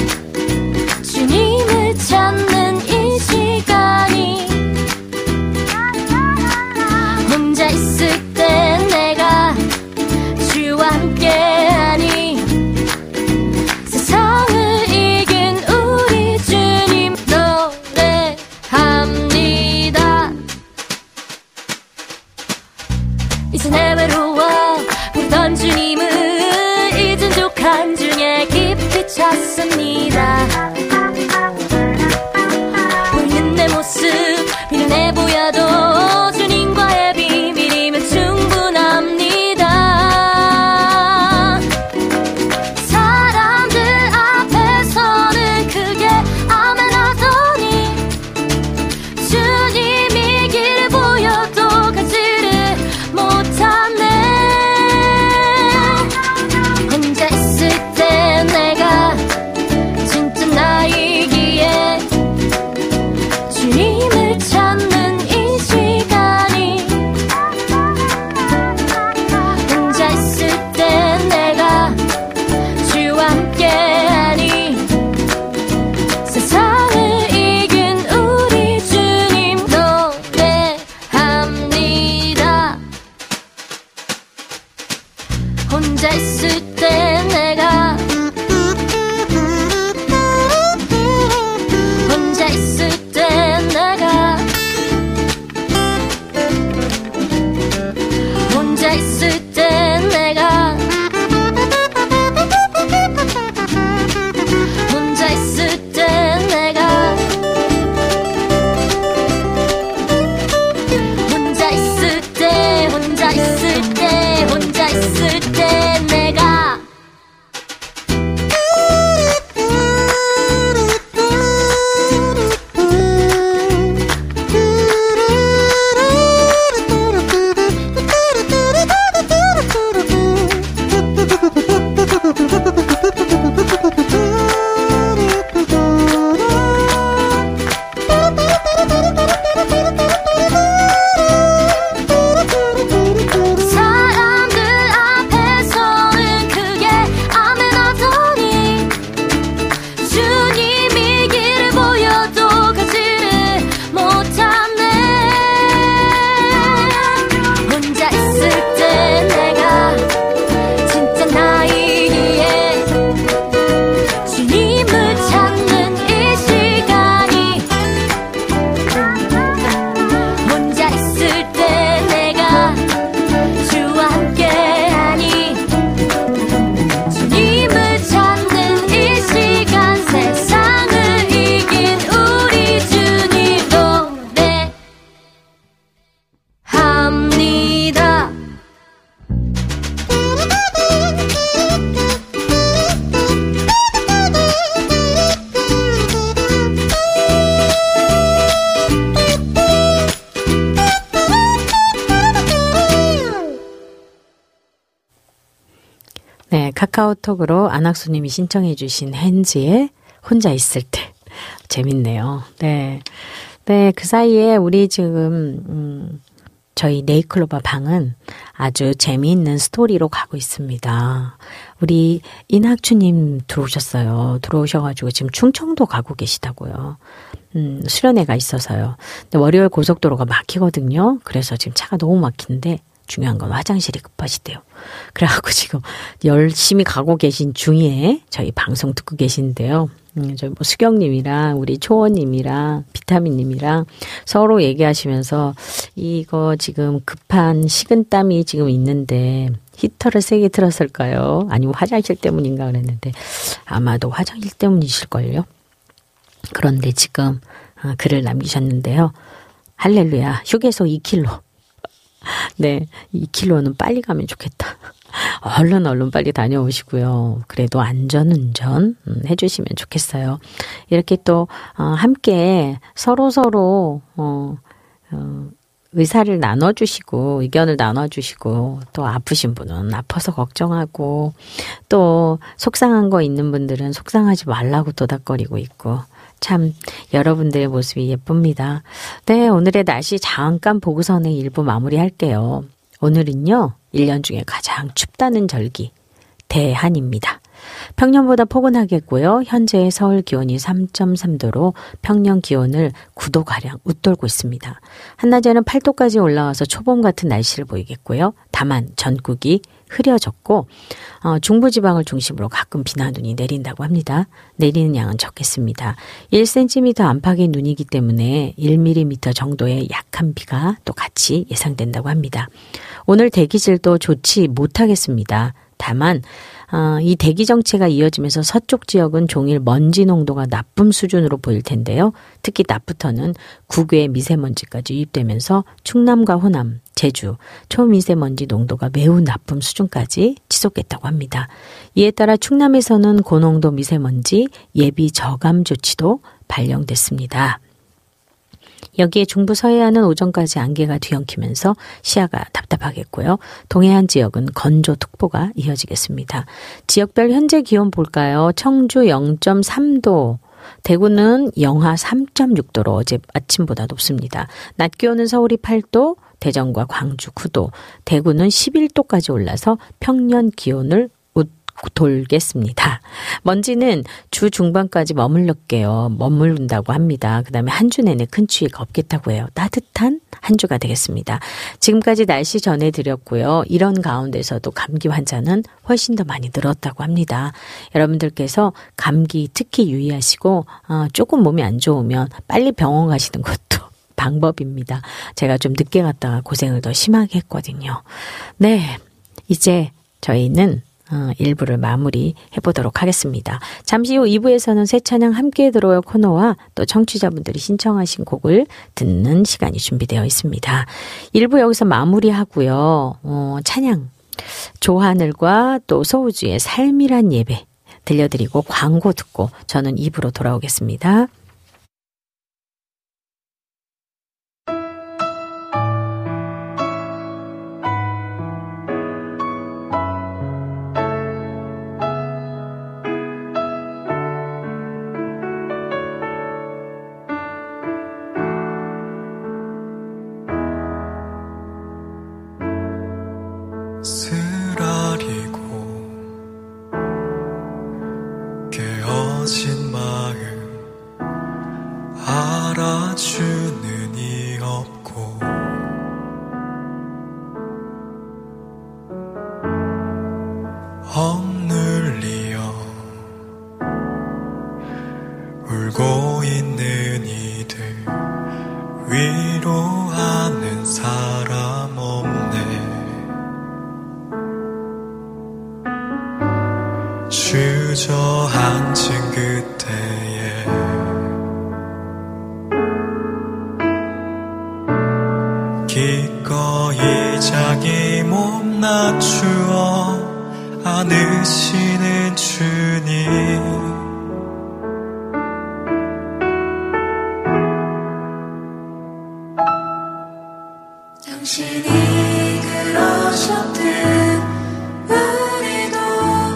주님을 찾는 이 시간이 혼자 있을 때 내가 주와 함께하니 세상을 이긴 우리 주님 노래합니다. 이제 내 외로워 부르던 주님을 잊은 족한 중에 깊이 찾습니다. 보이는 내 모습 미련해 보여도 주님과의 비밀이면 충분합니다. 사람들 앞에서는 크게 아멘하더니 주님이 길 보여도 가지를 못하네. 혼자 있을 때 내가 진짜 나이기에 주님을 찾는 이 시간이 혼자 있을 때 내가 주와 함께하니 세상을 이긴 우리 주님 노래합니다. 혼자 있을 때 내가 혼자 있을 때 내가 혼자 있을 때 내가 혼자 있을 때 내가 혼자 있을 때 네, 카카오톡으로 안학수님이 신청해 주신 핸즈의 혼자 있을 때. 재밌네요. 네. 네, 그 사이에 우리 지금, 음, 저희 네이클로버 방은 아주 재미있는 스토리로 가고 있습니다. 우리 인학추님 들어오셨어요. 들어오셔가지고 지금 충청도 가고 계시다고요. 음, 수련회가 있어서요. 근데 월요일 고속도로가 막히거든요. 그래서 지금 차가 너무 막힌데 중요한 건 화장실이 급하시대요. 그래갖고 지금 열심히 가고 계신 중에 저희 방송 듣고 계신데요. 음, 저희 뭐 수경님이랑 우리 초원님이랑 비타민님이랑 서로 얘기하시면서 이거 지금 급한 식은땀이 지금 있는데 히터를 세게 틀었을까요? 아니면 화장실 때문인가 그랬는데 아마도 화장실 때문이실걸요. 그런데 지금 글을 남기셨는데요. 할렐루야, 휴게소 이 킬로미터. 네, 이 킬로미터는 빨리 가면 좋겠다. 얼른 얼른 빨리 다녀오시고요. 그래도 안전운전 해주시면 좋겠어요. 이렇게 또 함께 서로서로 어, 어, 의사를 나눠주시고 의견을 나눠주시고 또 아프신 분은 아파서 걱정하고 또 속상한 거 있는 분들은 속상하지 말라고 도닥거리고 있고 참 여러분들의 모습이 예쁩니다. 네, 오늘의 날씨 잠깐 보고서는 일부 마무리할게요. 오늘은요, 일 년 중에 가장 춥다는 절기, 대한입니다. 평년보다 포근하겠고요. 현재 서울 기온이 삼 점 삼 도로 평년 기온을 구 도가량 웃돌고 있습니다. 한낮에는 팔 도까지 올라와서 초봄 같은 날씨를 보이겠고요. 다만 전국이 흐려졌고 어, 중부지방을 중심으로 가끔 비나 눈이 내린다고 합니다. 내리는 양은 적겠습니다. 일 센티미터 안팎의 눈이기 때문에 일 밀리미터 정도의 약한 비가 또 같이 예상된다고 합니다. 오늘 대기질도 좋지 못하겠습니다. 다만 어, 이 대기 정체가 이어지면서 서쪽 지역은 종일 먼지 농도가 나쁨 수준으로 보일 텐데요. 특히 낮부터는 국외 미세먼지까지 유입되면서 충남과 호남, 제주, 초미세먼지 농도가 매우 나쁨 수준까지 지속했다고 합니다. 이에 따라 충남에서는 고농도 미세먼지 예비 저감 조치도 발령됐습니다. 여기에 중부 서해안은 오전까지 안개가 뒤엉키면서 시야가 답답하겠고요. 동해안 지역은 건조특보가 이어지겠습니다. 지역별 현재 기온 볼까요? 청주 영 점 삼 도, 대구는 영하 삼 점 육 도로 어제 아침보다 높습니다. 낮 기온은 서울이 팔 도, 대전과 광주 구 도, 대구는 십일 도까지 올라서 평년 기온을 돌겠습니다. 먼지는 주 중반까지 머물렀게요. 머무른다고 합니다. 그 다음에 한 주 내내 큰 추위가 없겠다고 해요. 따뜻한 한 주가 되겠습니다. 지금까지 날씨 전해드렸고요. 이런 가운데서도 감기 환자는 훨씬 더 많이 늘었다고 합니다. 여러분들께서 감기 특히 유의하시고 어, 조금 몸이 안 좋으면 빨리 병원 가시는 것도 방법입니다. 제가 좀 늦게 갔다가 고생을 더 심하게 했거든요. 네, 이제 저희는 어, 일 부를 마무리 해보도록 하겠습니다. 잠시 후 이 부에서는 새 찬양 함께 들어요 코너와 또 청취자분들이 신청하신 곡을 듣는 시간이 준비되어 있습니다. 일 부 여기서 마무리하고요. 어, 찬양 조하늘과 또 소우주의 삶이란 예배 들려드리고 광고 듣고 저는 이 부로 돌아오겠습니다. 쓰라리고 깨어진 마음 알아주는 이 없고 억눌리어 울고 있는 이들 위로하는 사람 없네. 주저앉은 그때에 기꺼이 자기 몸 낮추어 안으시는 주님 당신이 그러셨듯 우리도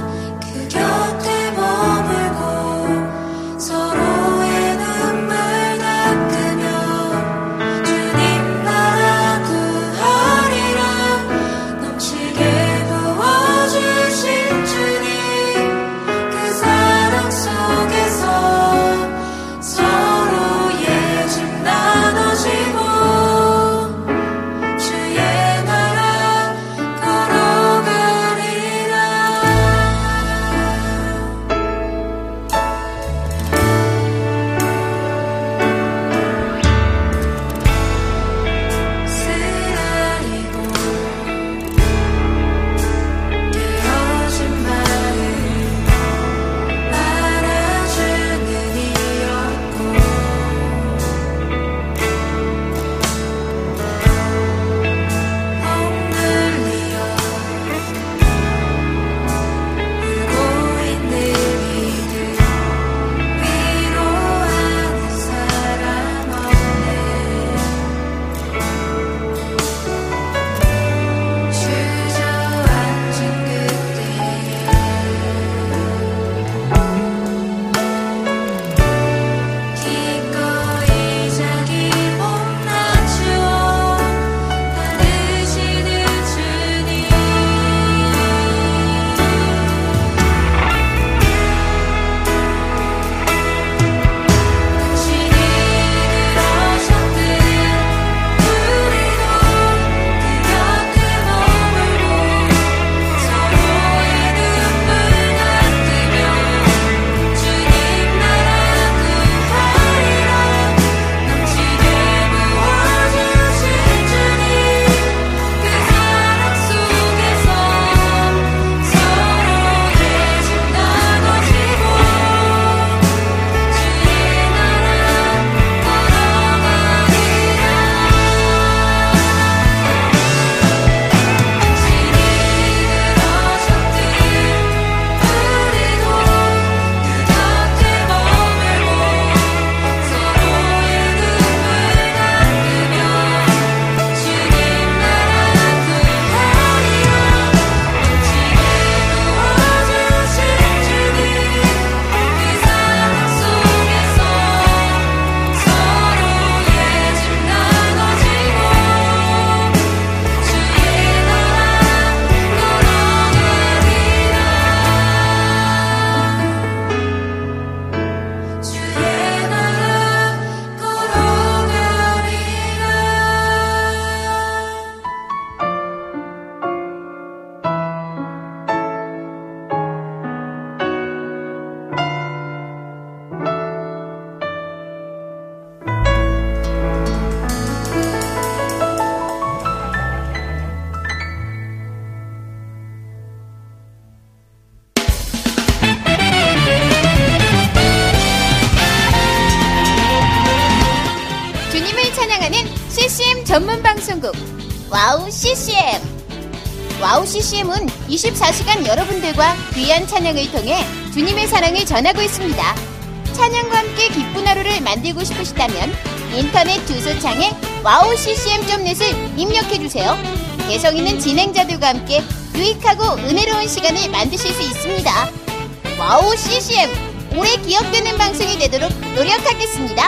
전문 방송국 와우 씨씨엠. 와우 씨씨엠은 이십사 시간 여러분들과 귀한 찬양을 통해 주님의 사랑을 전하고 있습니다. 찬양과 함께 기쁜 하루를 만들고 싶으시다면 인터넷 주소창에 와우 씨씨엠 닷 넷을 입력해주세요. 개성 있는 진행자들과 함께 유익하고 은혜로운 시간을 만드실 수 있습니다. 와우 씨씨엠, 오래 기억되는 방송이 되도록 노력하겠습니다.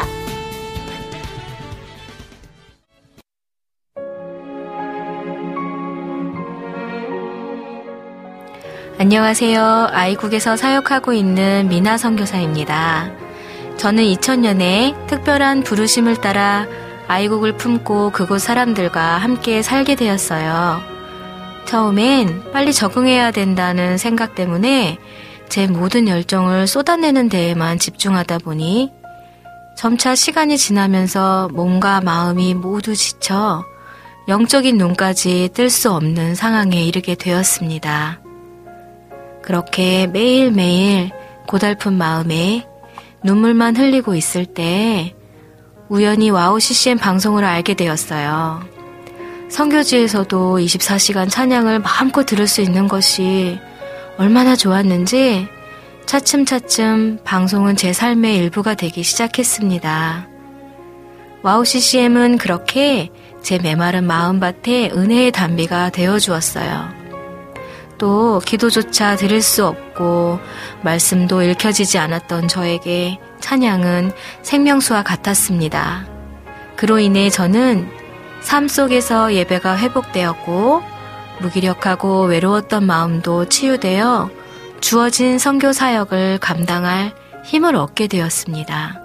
안녕하세요. 아이국에서 사역하고 있는 미나 선교사입니다. 저는 이천 년에 특별한 부르심을 따라 아이국을 품고 그곳 사람들과 함께 살게 되었어요. 처음엔 빨리 적응해야 된다는 생각 때문에 제 모든 열정을 쏟아내는 데에만 집중하다 보니 점차 시간이 지나면서 몸과 마음이 모두 지쳐 영적인 눈까지 뜰 수 없는 상황에 이르게 되었습니다. 그렇게 매일매일 고달픈 마음에 눈물만 흘리고 있을 때 우연히 와우 씨씨엠 방송을 알게 되었어요. 선교지에서도 이십사 시간 찬양을 마음껏 들을 수 있는 것이 얼마나 좋았는지 차츰차츰 방송은 제 삶의 일부가 되기 시작했습니다. 와우 씨씨엠은 그렇게 제 메마른 마음밭에 은혜의 단비가 되어주었어요. 또 기도조차 드릴 수 없고 말씀도 읽혀지지 않았던 저에게 찬양은 생명수와 같았습니다. 그로 인해 저는 삶 속에서 예배가 회복되었고 무기력하고 외로웠던 마음도 치유되어 주어진 선교 사역을 감당할 힘을 얻게 되었습니다.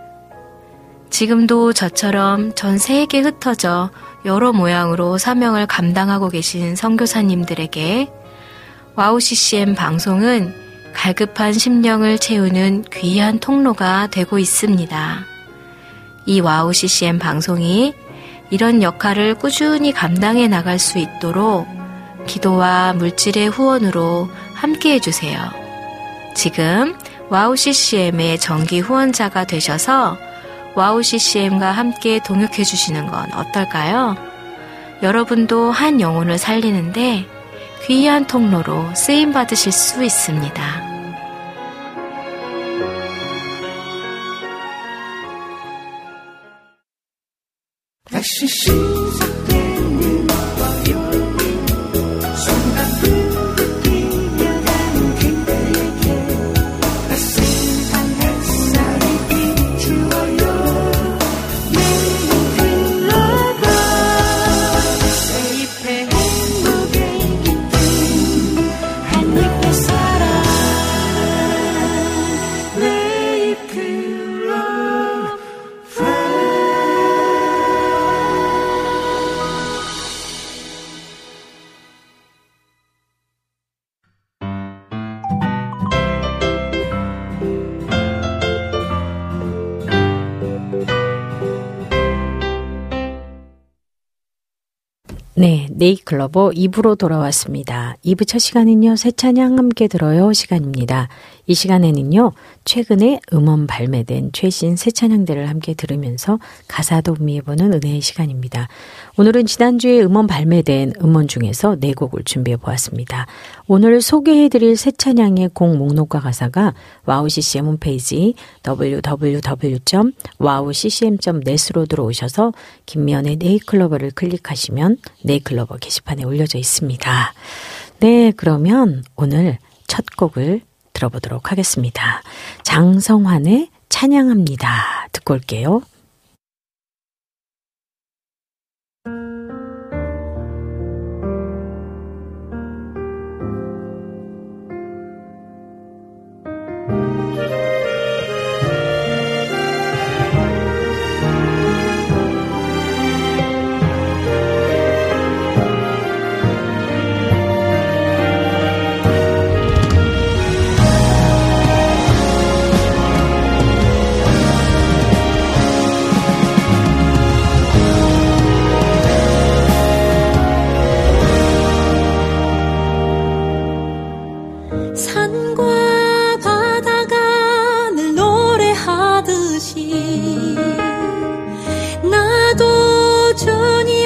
지금도 저처럼 전 세계에 흩어져 여러 모양으로 사명을 감당하고 계신 선교사님들에게 와우 씨씨엠 방송은 갈급한 심령을 채우는 귀한 통로가 되고 있습니다. 이 와우 씨씨엠 방송이 이런 역할을 꾸준히 감당해 나갈 수 있도록 기도와 물질의 후원으로 함께 해주세요. 지금 와우 씨씨엠의 정기 후원자가 되셔서 와우 씨씨엠과 함께 동역해 주시는 건 어떨까요? 여러분도 한 영혼을 살리는데 귀한 통로로 쓰임 받으실 수 있습니다. 다시 시작되는 화요일 손가락을 뛰어가는 그대에게 따스한 햇살이 비추어요. 내일은 글로벌 세입해 행복의 기쁨 하늘의 사랑 네, 네이클로버 이 부로 돌아왔습니다. 이 부 첫 시간은요, 새 찬양 함께 들어요 시간입니다. 이 시간에는요, 최근에 음원 발매된 최신 새 찬양들을 함께 들으면서 가사도 음미해보는 은혜의 시간입니다. 오늘은 지난주에 음원 발매된 음원 중에서 네 곡을 준비해 보았습니다. 오늘 소개해드릴 새 찬양의 곡 목록과 가사가 와우 씨씨엠 홈페이지 더블유 더블유 더블유 점 와우 씨씨엠 닷 넷으로 들어오셔서 김미연의 네이클로버를 클릭하시면 네이클로버 게시판에 올려져 있습니다. 네, 그러면 오늘 첫 곡을 들어보도록 하겠습니다. 장성환의 찬양합니다. 듣고 올게요. 나도 주님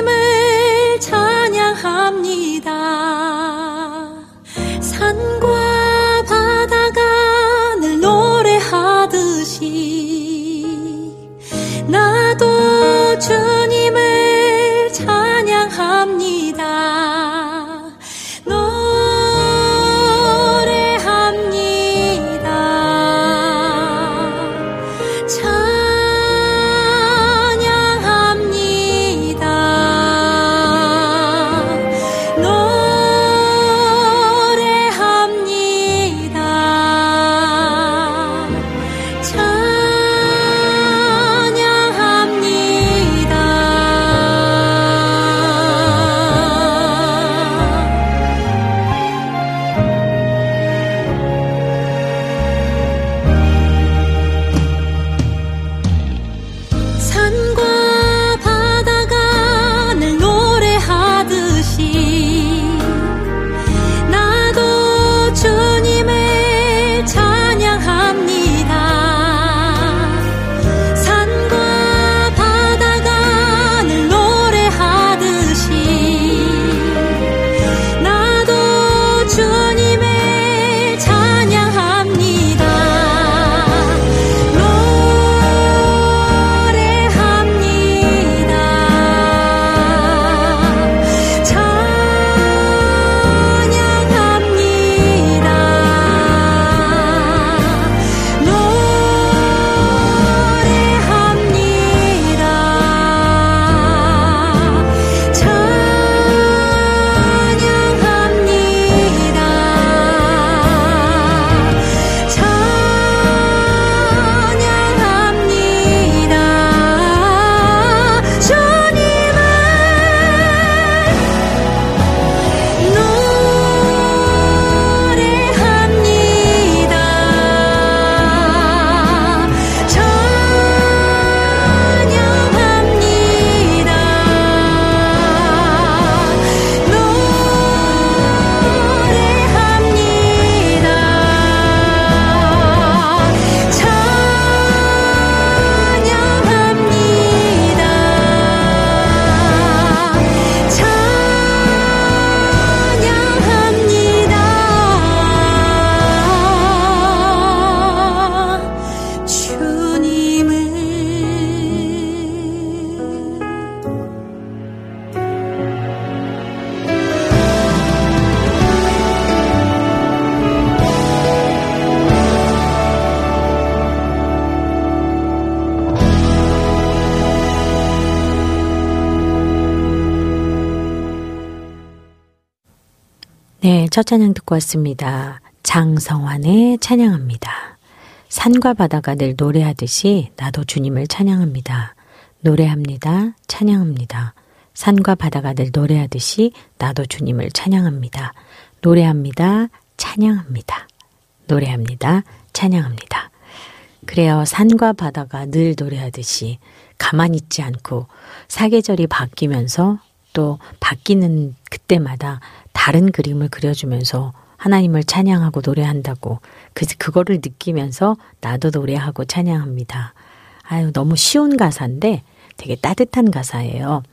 네, 첫 찬양 듣고 왔습니다. 장성환의 찬양합니다. 산과 바다가 늘 노래하듯이 나도 주님을 찬양합니다. 노래합니다. 찬양합니다. 산과 바다가 늘 노래하듯이 나도 주님을 찬양합니다. 노래합니다. 찬양합니다. 노래합니다. 찬양합니다. 그래요. 산과 바다가 늘 노래하듯이 가만히 있지 않고 사계절이 바뀌면서 또 바뀌는 그때마다 다른 그림을 그려주면서 하나님을 찬양하고 노래한다고 그, 그거를 느끼면서 나도 노래하고 찬양합니다. 아유, 너무 쉬운 가사인데 되게 따뜻한 가사예요.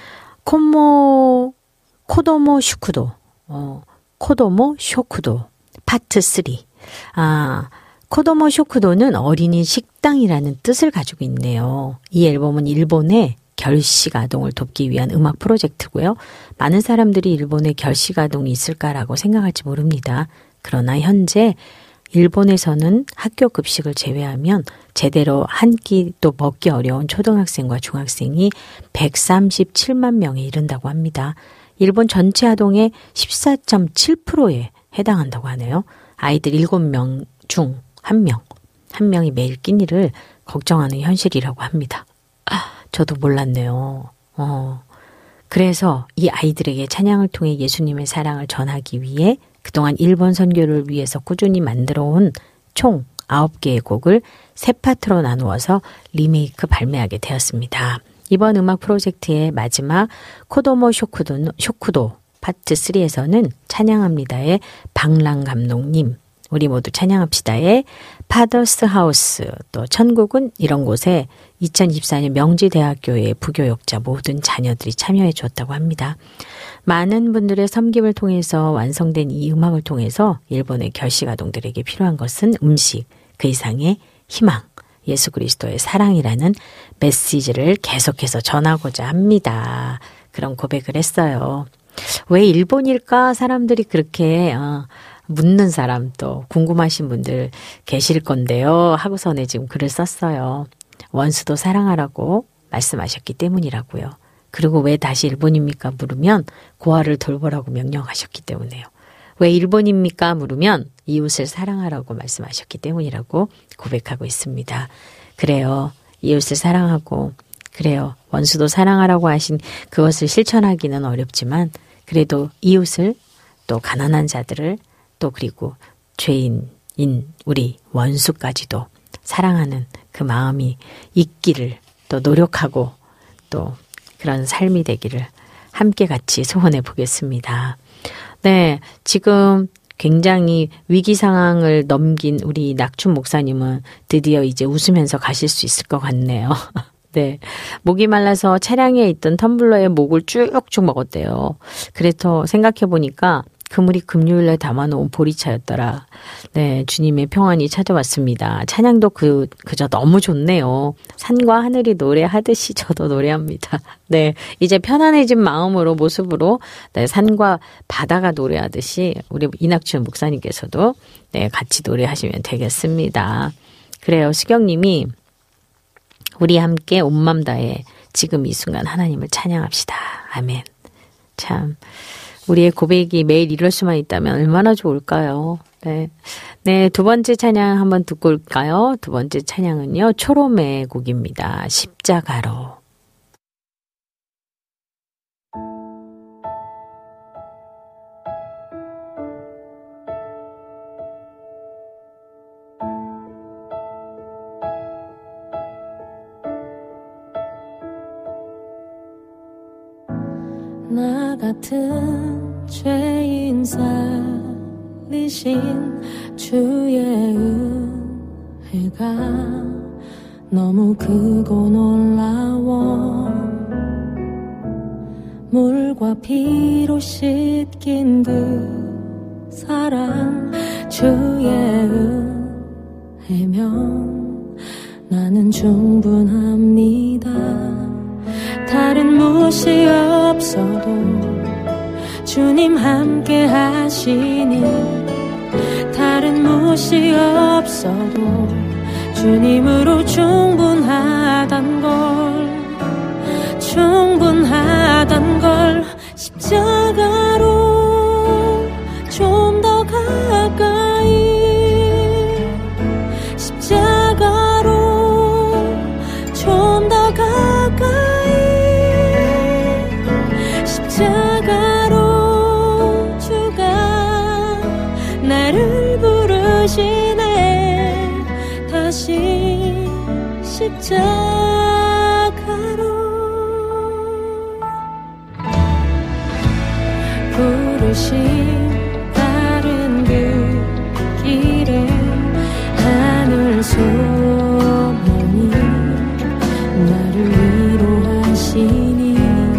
코모, 코도모 슈쿠도, 어, 코도모 쇼쿠도, 파트 쓰리. 아, 코도모 쇼쿠도는 어린이 식당이라는 뜻을 가지고 있네요. 이 앨범은 일본의 결식 아동을 돕기 위한 음악 프로젝트고요. 많은 사람들이 일본에 결식 아동이 있을까라고 생각할지 모릅니다. 그러나 현재 일본에서는 학교 급식을 제외하면 제대로 한 끼도 먹기 어려운 초등학생과 중학생이 백삼십칠만 명에 이른다고 합니다. 일본 전체 아동의 십사 점 칠 퍼센트에 해당한다고 하네요. 아이들 일곱 명 중 한 명, 한 명이 매일 끼니를 걱정하는 현실이라고 합니다. 아, 저도 몰랐네요. 어, 그래서 이 아이들에게 찬양을 통해 예수님의 사랑을 전하기 위해 그동안 일본 선교를 위해서 꾸준히 만들어온 총 아홉 개의 곡을 세 파트로 나누어서 리메이크 발매하게 되었습니다. 이번 음악 프로젝트의 마지막 코도모 쇼쿠도, 쇼쿠도 파트 쓰리에서는 찬양합니다의 박랑 감독님, 우리 모두 찬양합시다의 파더스 하우스, 또 천국은 이런 곳에 이천이십사 년 명지대학교의 부교역자 모든 자녀들이 참여해 주었다고 합니다. 많은 분들의 섬김을 통해서 완성된 이 음악을 통해서 일본의 결식 아동들에게 필요한 것은 음식, 그 이상의 희망, 예수 그리스도의 사랑이라는 메시지를 계속해서 전하고자 합니다. 그런 고백을 했어요. 왜 일본일까? 사람들이 그렇게 어, 묻는 사람 또 궁금하신 분들 계실 건데요. 하고선에 지금 글을 썼어요. 원수도 사랑하라고 말씀하셨기 때문이라고요. 그리고 왜 다시 일본입니까? 물으면 고아를 돌보라고 명령하셨기 때문에요. 왜 일본입니까? 물으면 이웃을 사랑하라고 말씀하셨기 때문이라고 고백하고 있습니다. 그래요. 이웃을 사랑하고 그래요. 원수도 사랑하라고 하신 그것을 실천하기는 어렵지만 그래도 이웃을 또 가난한 자들을 또 그리고 죄인인 우리 원수까지도 사랑하는 그 마음이 있기를 또 노력하고 또 그런 삶이 되기를 함께 같이 소원해 보겠습니다. 네, 지금 굉장히 위기 상황을 넘긴 우리 낙춘 목사님은 드디어 이제 웃으면서 가실 수 있을 것 같네요. 네, 목이 말라서 차량에 있던 텀블러에 목을 쭉쭉 먹었대요. 그래서 생각해 보니까 그물이 금요일에 담아놓은 보리차였더라. 네, 주님의 평안이 찾아왔습니다. 찬양도 그, 그저 너무 좋네요. 산과 하늘이 노래하듯이 저도 노래합니다. 네, 이제 편안해진 마음으로, 모습으로, 네, 산과 바다가 노래하듯이 우리 이낙춘 목사님께서도 네, 같이 노래하시면 되겠습니다. 그래요, 수경님이 우리 함께 온맘 다해 지금 이 순간 하나님을 찬양합시다. 아멘. 참. 우리의 고백이 매일 이럴 수만 있다면 얼마나 좋을까요? 네. 네, 두 번째 찬양 한번 듣고 올까요? 두 번째 찬양은요, 초롬의 곡입니다. 십자가로. 나 같은 죄인 살리신 주의 은혜가 너무 크고 놀라워 물과 피로 씻긴 그 사랑 주의 은혜면 나는 충분합니다. 다른 무엇이 없어도 주님 함께 하시니 다른 무엇이 없어도 주님으로 충분하단 걸 충분하단 걸 십자가로 부르시네 다시 십자가로 부르신 다른 그 길에 하늘 소망이 나를 위로하시니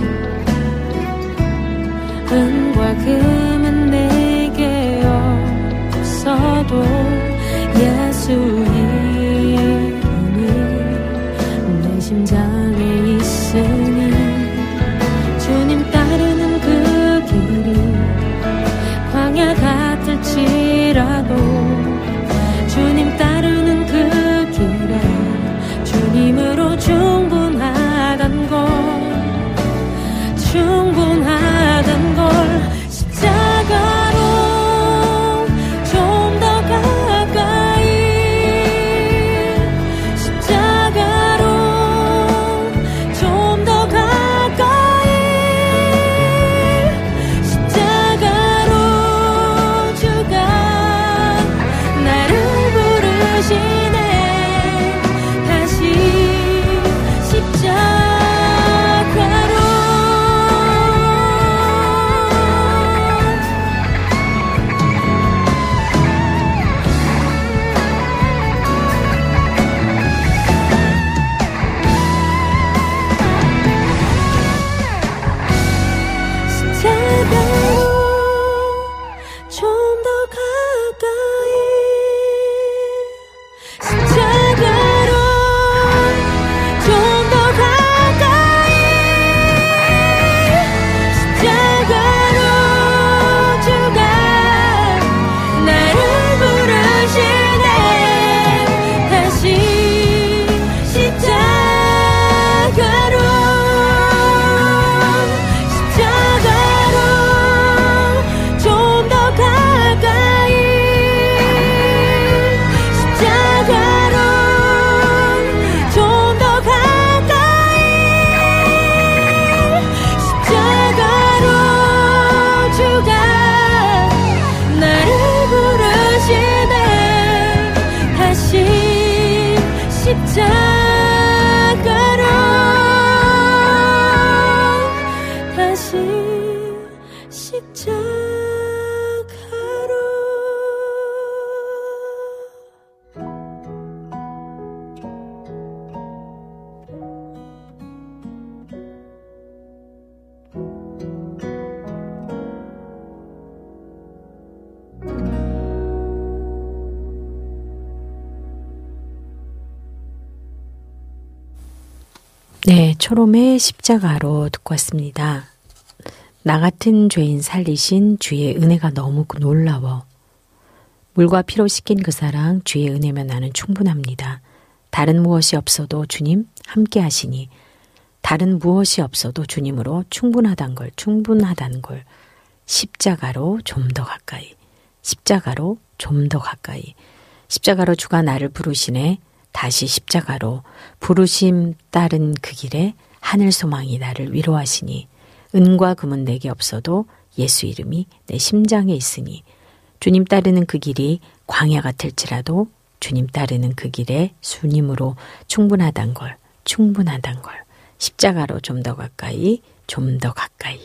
은과 금은 내게 없어도 예수 이름이 내 심장에 있으니 주님 따르는 그 길이 광야 같을지라도 주님 따르는 그 길에 주님으로 충분하단 걸 충분하단 걸 십자가로 좀 더 가까이 십자가로 좀 더 가까이 십자가로 주가 나를 부르시네 다시 십자가로 좀 더 가까이 십자가로 좀 더 가까이 십자가로 주가 나를 부르시네 다시 십자가로 십자가로 좀 더 가까이 십자가로 좀 더 가까이 십자가로 주가 나를 부르시네 다시 십자가로 다시 십자가로 네, 초롬의 십자가로 듣고 왔습니다. 나 같은 죄인 살리신 주의 은혜가 너무 놀라워. 물과 피로 씻긴 그 사랑 주의 은혜면 나는 충분합니다. 다른 무엇이 없어도 주님 함께 하시니 다른 무엇이 없어도 주님으로 충분하단 걸 충분하단 걸 십자가로 좀 더 가까이 십자가로 좀 더 가까이 십자가로 주가 나를 부르시네 다시 십자가로 부르심 따른 그 길에 하늘 소망이 나를 위로하시니 은과 금은 내게 없어도 예수 이름이 내 심장에 있으니 주님 따르는 그 길이 광야 같을지라도 주님 따르는 그 길에 주님으로 충분하단 걸 충분하단 걸 십자가로 좀 더 가까이 좀 더 가까이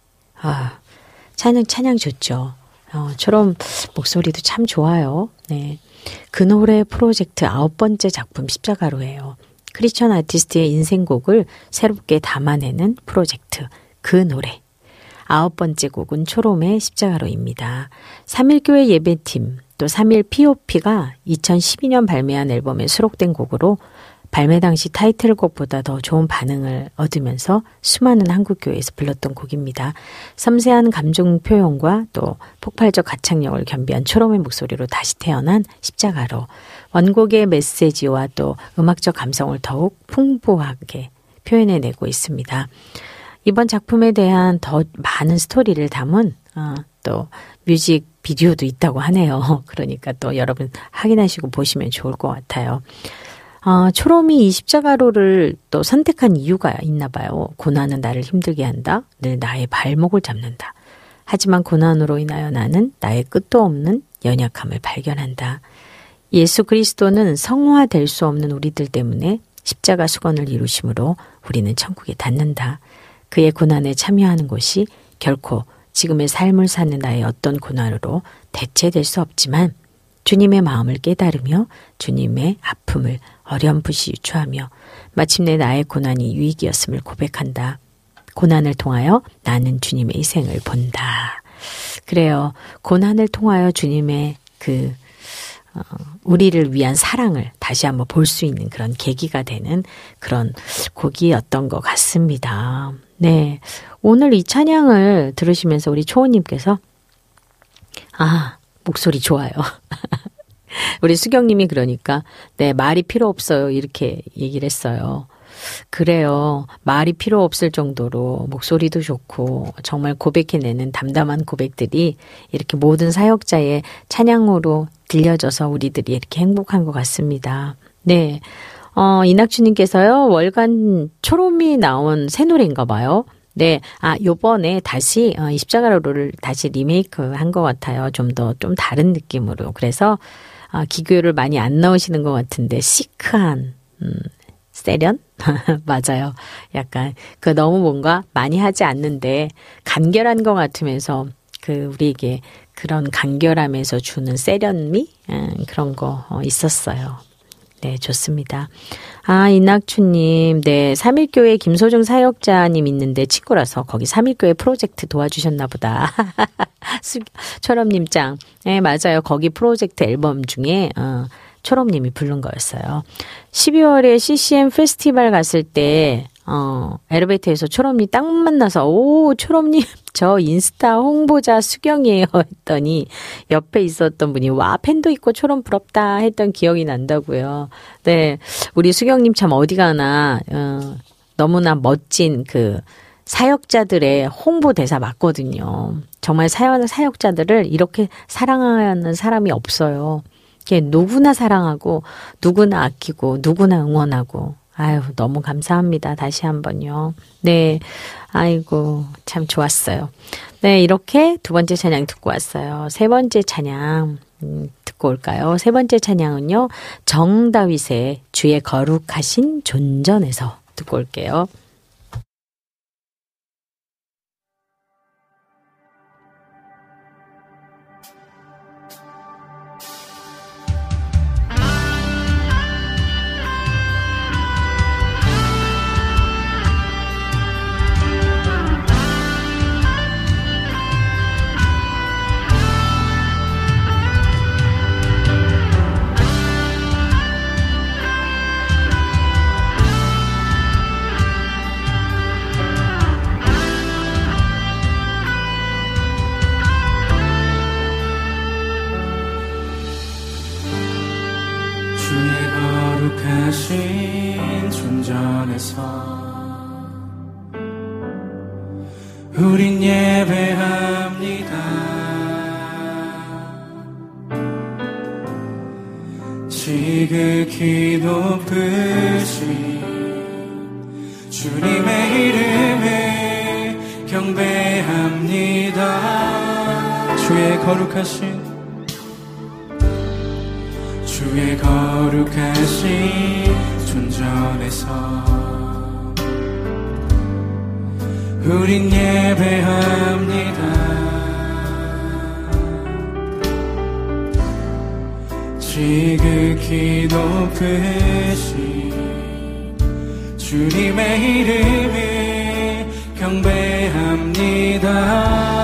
아 찬양 찬양 좋죠. 어, 처럼 목소리도 참 좋아요. 네. 그 노래 프로젝트 아홉 번째 작품 십자가로예요. 크리스천 아티스트의 인생곡을 새롭게 담아내는 프로젝트 그 노래. 아홉 번째 곡은 초롬의 십자가로입니다. 삼일교회 예배팀 또 삼일 피오피가 이천십이 년 발매한 앨범에 수록된 곡으로 발매 당시 타이틀곡보다 더 좋은 반응을 얻으면서 수많은 한국교회에서 불렀던 곡입니다. 섬세한 감정 표현과 또 폭발적 가창력을 겸비한 초롬의 목소리로 다시 태어난 십자가로 원곡의 메시지와 또 음악적 감성을 더욱 풍부하게 표현해내고 있습니다. 이번 작품에 대한 더 많은 스토리를 담은 어, 또 뮤직 비디오도 있다고 하네요. 그러니까 또 여러분 확인하시고 보시면 좋을 것 같아요. 어, 초롬이 이 십자가로를 또 선택한 이유가 있나 봐요. 고난은 나를 힘들게 한다. 늘 나의 발목을 잡는다. 하지만 고난으로 인하여 나는 나의 끝도 없는 연약함을 발견한다. 예수 그리스도는 성화될 수 없는 우리들 때문에 십자가 수건을 이루심으로 우리는 천국에 닿는다. 그의 고난에 참여하는 것이 결코 지금의 삶을 사는 나의 어떤 고난으로 대체될 수 없지만 주님의 마음을 깨달으며 주님의 아픔을 어렴풋이 유추하며 마침내 나의 고난이 유익이었음을 고백한다. 고난을 통하여 나는 주님의 희생을 본다. 그래요. 고난을 통하여 주님의 그 어, 우리를 위한 사랑을 다시 한번 볼 수 있는 그런 계기가 되는 그런 곡이었던 것 같습니다. 네. 오늘 이 찬양을 들으시면서 우리 초호님께서 아, 목소리 좋아요. 우리 수경님이 그러니까 네, 말이 필요 없어요. 이렇게 얘기를 했어요. 그래요. 말이 필요 없을 정도로 목소리도 좋고 정말 고백해내는 담담한 고백들이 이렇게 모든 사역자의 찬양으로 들려져서 우리들이 이렇게 행복한 것 같습니다. 네. 어, 이낙주님께서요, 월간 초롬이 나온 새 노래인가 봐요. 네. 아, 요번에 다시, 어, 이 십자가로를 다시 리메이크 한 것 같아요. 좀 더, 좀 다른 느낌으로. 그래서, 아, 기교를 많이 안 넣으시는 것 같은데, 시크한, 음, 세련? 맞아요. 약간, 그 너무 뭔가 많이 하지 않는데, 간결한 것 같으면서, 그, 우리에게 그런 간결함에서 주는 세련미? 음, 그런 거 어, 있었어요. 네, 좋습니다. 아, 이낙추님, 네, 삼일교회 김소중 사역자님 있는데 친구라서 거기 삼일교회 프로젝트 도와주셨나 보다. 철업님 짱. 네, 맞아요. 거기 프로젝트 앨범 중에, 어, 철업님이 부른 거였어요. 십이월에 씨씨엠 페스티벌 갔을 때, 어, 엘리베이터에서 초롬님 딱 만나서, 오, 초롬님, 저 인스타 홍보자 수경이에요. 했더니, 옆에 있었던 분이, 와, 팬도 있고 초롬 부럽다. 했던 기억이 난다고요. 네. 우리 수경님 참 어디 가나, 어, 너무나 멋진 그, 사역자들의 홍보대사 맞거든요. 정말 사역, 사역자들을 이렇게 사랑하는 사람이 없어요. 누구나 사랑하고, 누구나 아끼고, 누구나 응원하고, 아유, 너무 감사합니다. 다시 한번요. 네. 아이고, 참 좋았어요. 네, 이렇게 두 번째 찬양 듣고 왔어요. 세 번째 찬양, 음, 듣고 올까요? 세 번째 찬양은요, 정다윗의 주의 거룩하신 존전에서 듣고 올게요. 거룩하신 존전에서 우린 예배합니다. 지극히 높으신 주님의 이름을 경배합니다. 주의 거룩하신 주의 거룩하신 존전에서 우린 예배합니다. 지극히 높으신 주님의 이름을 경배합니다.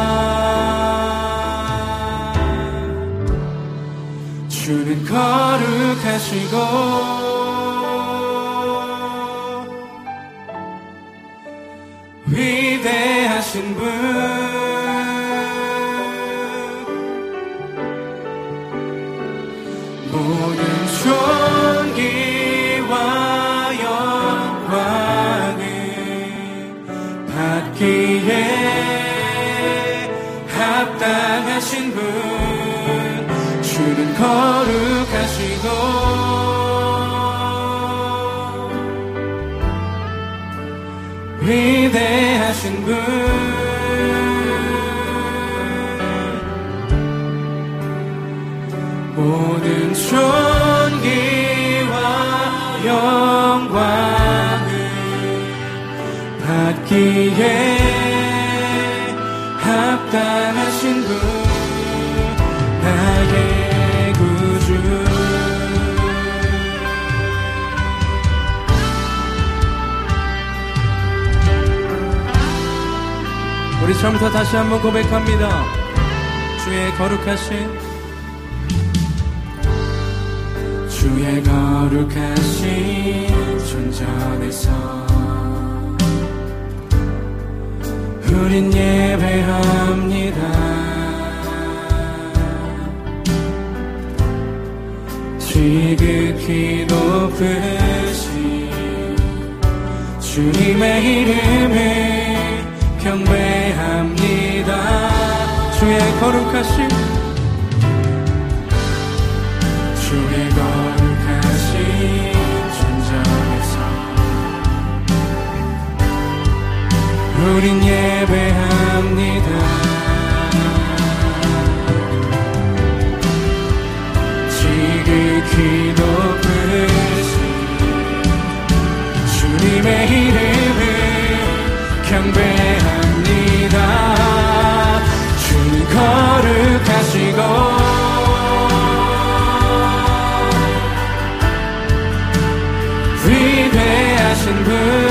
주는 거룩하시고 위대하신 분, 모든 존귀와 영광을 받기에 합당하신 분, 주는 거룩하시고 위대하신 분, 모든 존귀와 영광을 받기에 합당하신 분 나의 구주. 우리 처음부터 다시 한번 고백합니다. 주의 거룩하신 주의 거룩하신 존전에서 우린 예배합니다. 지극히 높으신 주님의 이름을 경배합니다. 주의 거룩하신 주의 거룩하신 존전에서 우린 예배합니다. 지극히 높으신 주님의 이름을 경배합니다. 주는 거룩하시고 위대하신 분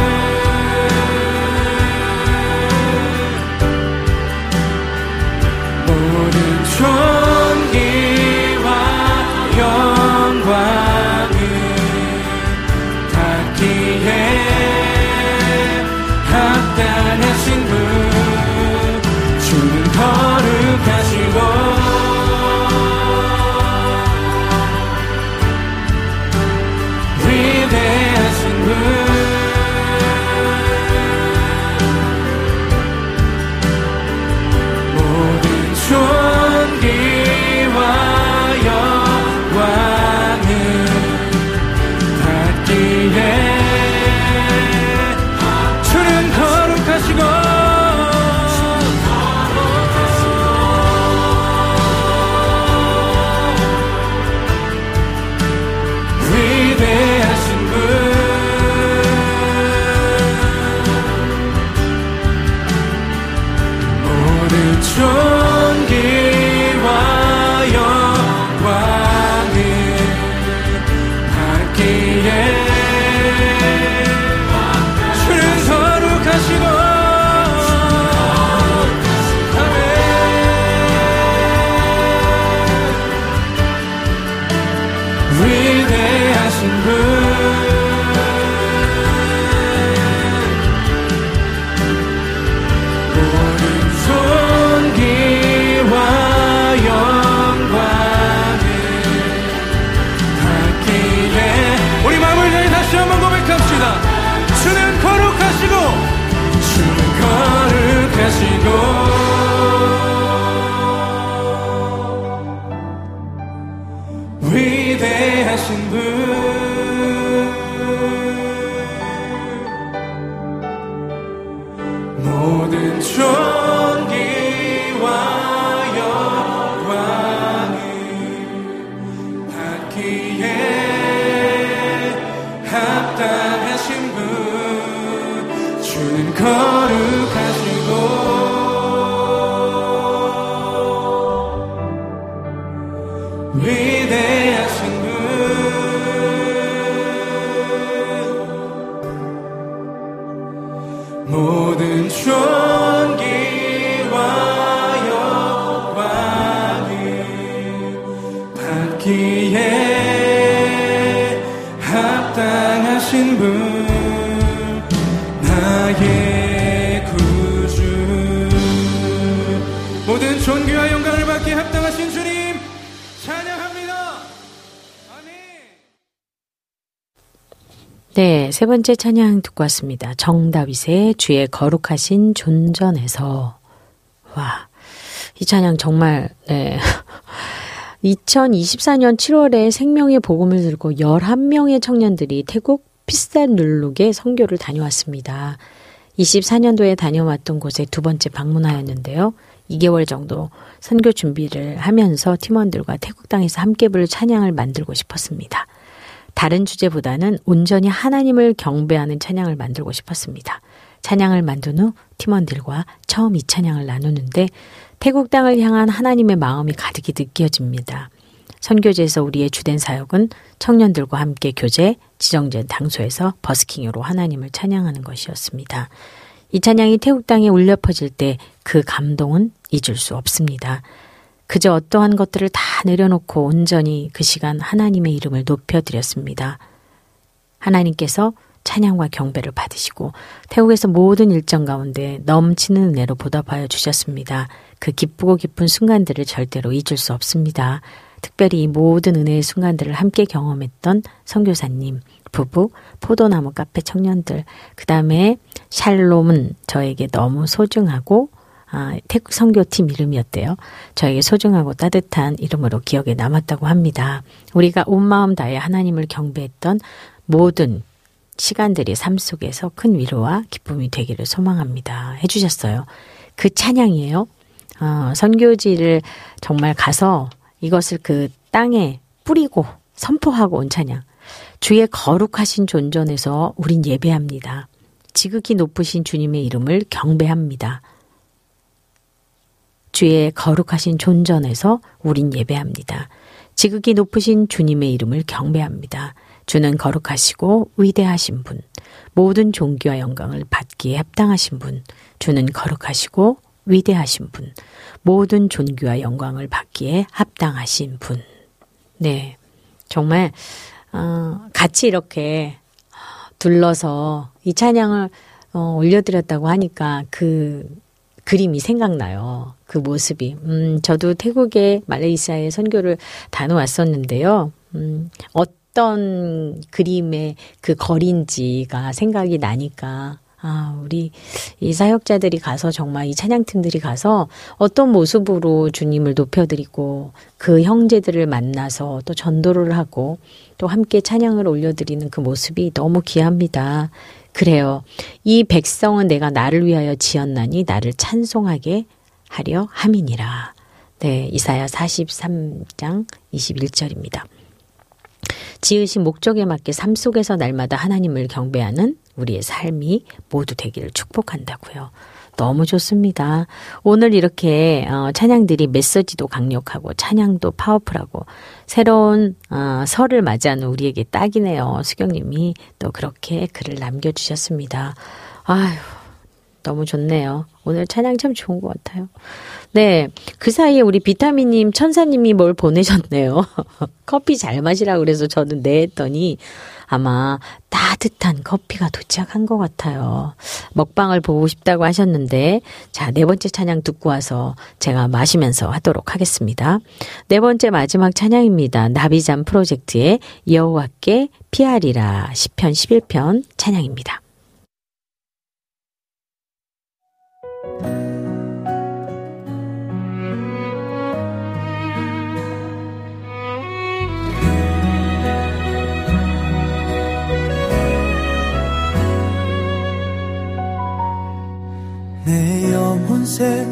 모든 존귀와 영광을 받기에 합당하신 분 주는 거룩하시고 위대하신 분 모든 존귀와 영광을 받기에 주는 거룩하시고 위대하신 분 모든 존귀와 영광을 받기에 주는 거룩하시고 아멘. 위대하신 분 모든 존귀와 영광을 받기에 우리 마음을 다해 다시 한번 고백합시다. 주는 거룩하시고 주는 거룩하시고 위대하신 분 모든 존귀와 영광을 받기에 합당하신 분 주는 거룩하시고 위대하신 분 모든 존귀와 영광을 받기에 합당하신 분 나의 구주. 모든 존귀와 영광을 받기에 합당하신 주님 찬양합니다. 아멘. 네, 세 번째 찬양 듣고 왔습니다. 정다윗의 주의 거룩하신 존전에서. 와, 이 찬양 정말 네. 이천이십사 년 칠월에 생명의 복음을 들고 열한 명의 청년들이 태국 피스탄룰룩에 선교를 다녀왔습니다. 이십사 년도에 다녀왔던 곳에 두 번째 방문하였는데요. 이 개월 정도 선교 준비를 하면서 팀원들과 태국 땅에서 함께 부를 찬양을 만들고 싶었습니다. 다른 주제보다는 온전히 하나님을 경배하는 찬양을 만들고 싶었습니다. 찬양을 만든 후 팀원들과 처음 이 찬양을 나누는데 태국 땅을 향한 하나님의 마음이 가득히 느껴집니다. 선교제에서 우리의 주된 사역은 청년들과 함께 교제, 지정된 장소에서 버스킹으로 하나님을 찬양하는 것이었습니다. 이 찬양이 태국 땅에 울려 퍼질 때 그 감동은 잊을 수 없습니다. 그저 어떠한 것들을 다 내려놓고 온전히 그 시간 하나님의 이름을 높여드렸습니다. 하나님께서 찬양과 경배를 받으시고 태국에서 모든 일정 가운데 넘치는 은혜로 보답하여 주셨습니다. 그 기쁘고 기쁜 순간들을 절대로 잊을 수 없습니다. 특별히 이 모든 은혜의 순간들을 함께 경험했던 선교사님, 부부, 포도나무 카페 청년들, 그 다음에 샬롬은 저에게 너무 소중하고 아, 태국 선교팀 이름이었대요. 저에게 소중하고 따뜻한 이름으로 기억에 남았다고 합니다. 우리가 온 마음 다해 하나님을 경배했던 모든 시간들이 삶 속에서 큰 위로와 기쁨이 되기를 소망합니다. 해주셨어요. 그 찬양이에요. 어, 선교지를 정말 가서 이것을 그 땅에 뿌리고 선포하고 온 찬양. 주의 거룩하신 존전에서 우린 예배합니다. 지극히 높으신 주님의 이름을 경배합니다. 주의 거룩하신 존전에서 우린 예배합니다. 지극히 높으신 주님의 이름을 경배합니다. 주는 거룩하시고 위대하신 분, 모든 존귀와 영광을 받기에 합당하신 분, 주는 거룩하시고 위대하신 분, 모든 존귀와 영광을 받기에 합당하신 분. 네, 정말 어, 같이 이렇게 둘러서 이 찬양을 어, 올려드렸다고 하니까 그 그림이 생각나요. 그 모습이. 음, 저도 태국에 말레이시아에 선교를 다녀왔었는데요. 음, 어떤 그림의 그 거리인지가 생각이 나니까 아, 우리 이 사역자들이 가서 정말 이 찬양팀들이 가서 어떤 모습으로 주님을 높여드리고 그 형제들을 만나서 또 전도를 하고 또 함께 찬양을 올려드리는 그 모습이 너무 귀합니다. 그래요. 이 백성은 내가 나를 위하여 지었나니 나를 찬송하게 하려 함이니라. 네, 이사야 사십삼 장 이십일 절입니다. 지으신 목적에 맞게 삶 속에서 날마다 하나님을 경배하는 우리의 삶이 모두 되기를 축복한다고요. 너무 좋습니다. 오늘 이렇게 어, 찬양들이 메시지도 강력하고 찬양도 파워풀하고 새로운 어, 설을 맞이하는 우리에게 딱이네요. 수경님이 또 그렇게 글을 남겨주셨습니다. 아유, 너무 좋네요. 오늘 찬양 참 좋은 것 같아요. 네, 그 사이에 우리 비타민님 천사님이 뭘 보내셨네요. 커피 잘 마시라고 그래서 저는 네 했더니 아마 따뜻한 커피가 도착한 것 같아요. 먹방을 보고 싶다고 하셨는데 자, 네 번째 찬양 듣고 와서 제가 마시면서 하도록 하겠습니다. 네 번째 마지막 찬양입니다. 나비잠 프로젝트의 여호와께 피하리라 시편 십일 편 찬양입니다. 내 영혼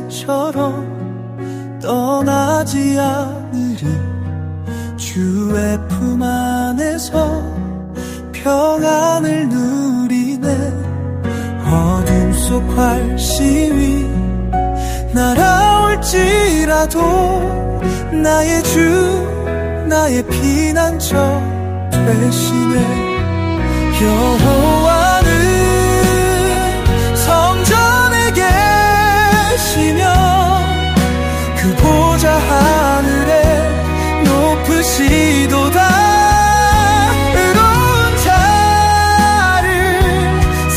새처럼 떠나지 않으리 주의 품 안에서 평안을 누리네 어둠 속 활시위 날아올지라도 나의 주 나의 피난처 되시네 여호와는 성전에 계시며 그 보좌 하늘에 높으시도다 의로운 자를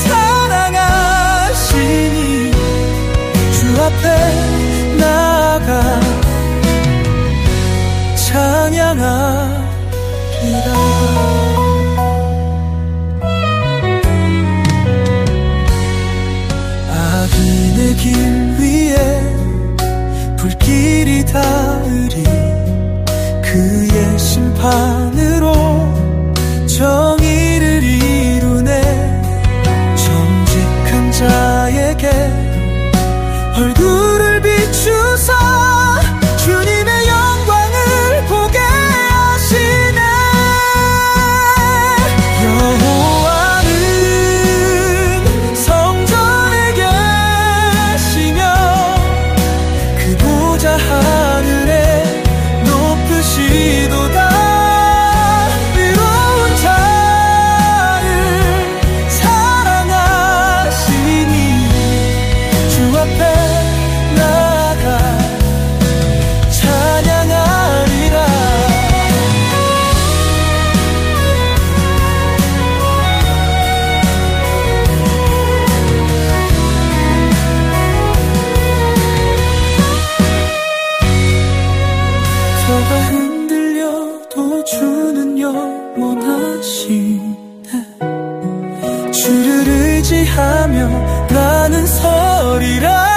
사랑하시니 주 앞에 나아가 찬양하리라 악인의 길 위에 불길이 닿으리 그의 심판으로 정의를 이루네 정직한 자에게 얼굴을 비추 주를 의지하며 나는 서리라.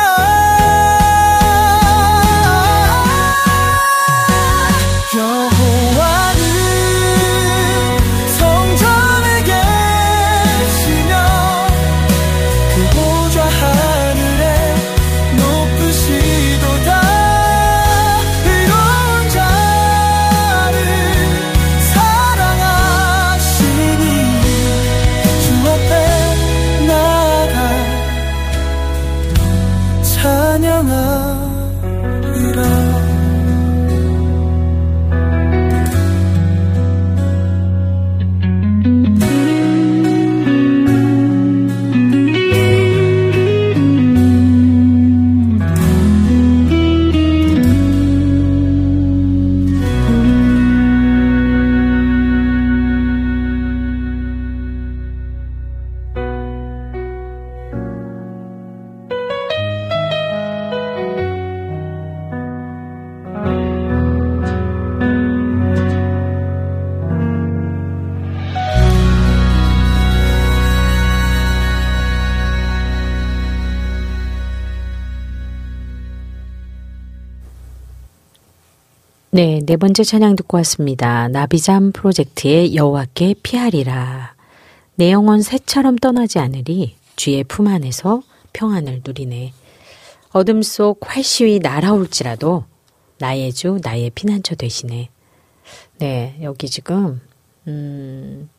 네, 네 번째 찬양 듣고 왔습니다. 나비잠 프로젝트의 여호와께 피하리라. 내 영혼 새처럼 떠나지 않으리 주의 품 안에서 평안을 누리네. 어둠 속 활시위 날아올지라도 나의 주 나의 피난처 되시네. 네, 여기 지금 음,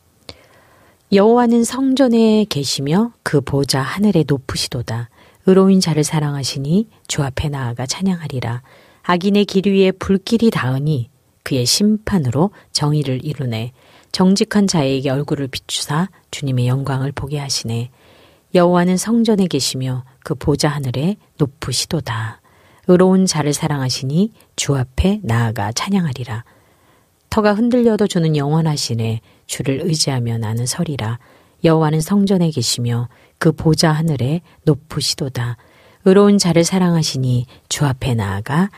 여호와는 성전에 계시며 그 보좌 하늘에 높으시도다. 의로운 자를 사랑하시니 주 앞에 나아가 찬양하리라. 악인의 길 위에 불길이 닿으니 그의 심판으로 정의를 이루네. 정직한 자에게 얼굴을 비추사 주님의 영광을 보게 하시네. 여호와는 성전에 계시며 그 보좌 하늘에 높으시도다. 의로운 자를 사랑하시니 주 앞에 나아가 찬양하리라. 터가 흔들려도 주는 영원하시네. 주를 의지하며 나는 서리라. 여호와는 성전에 계시며 그 보좌 하늘에 높으시도다. 의로운 자를 사랑하시니 주 앞에 나아가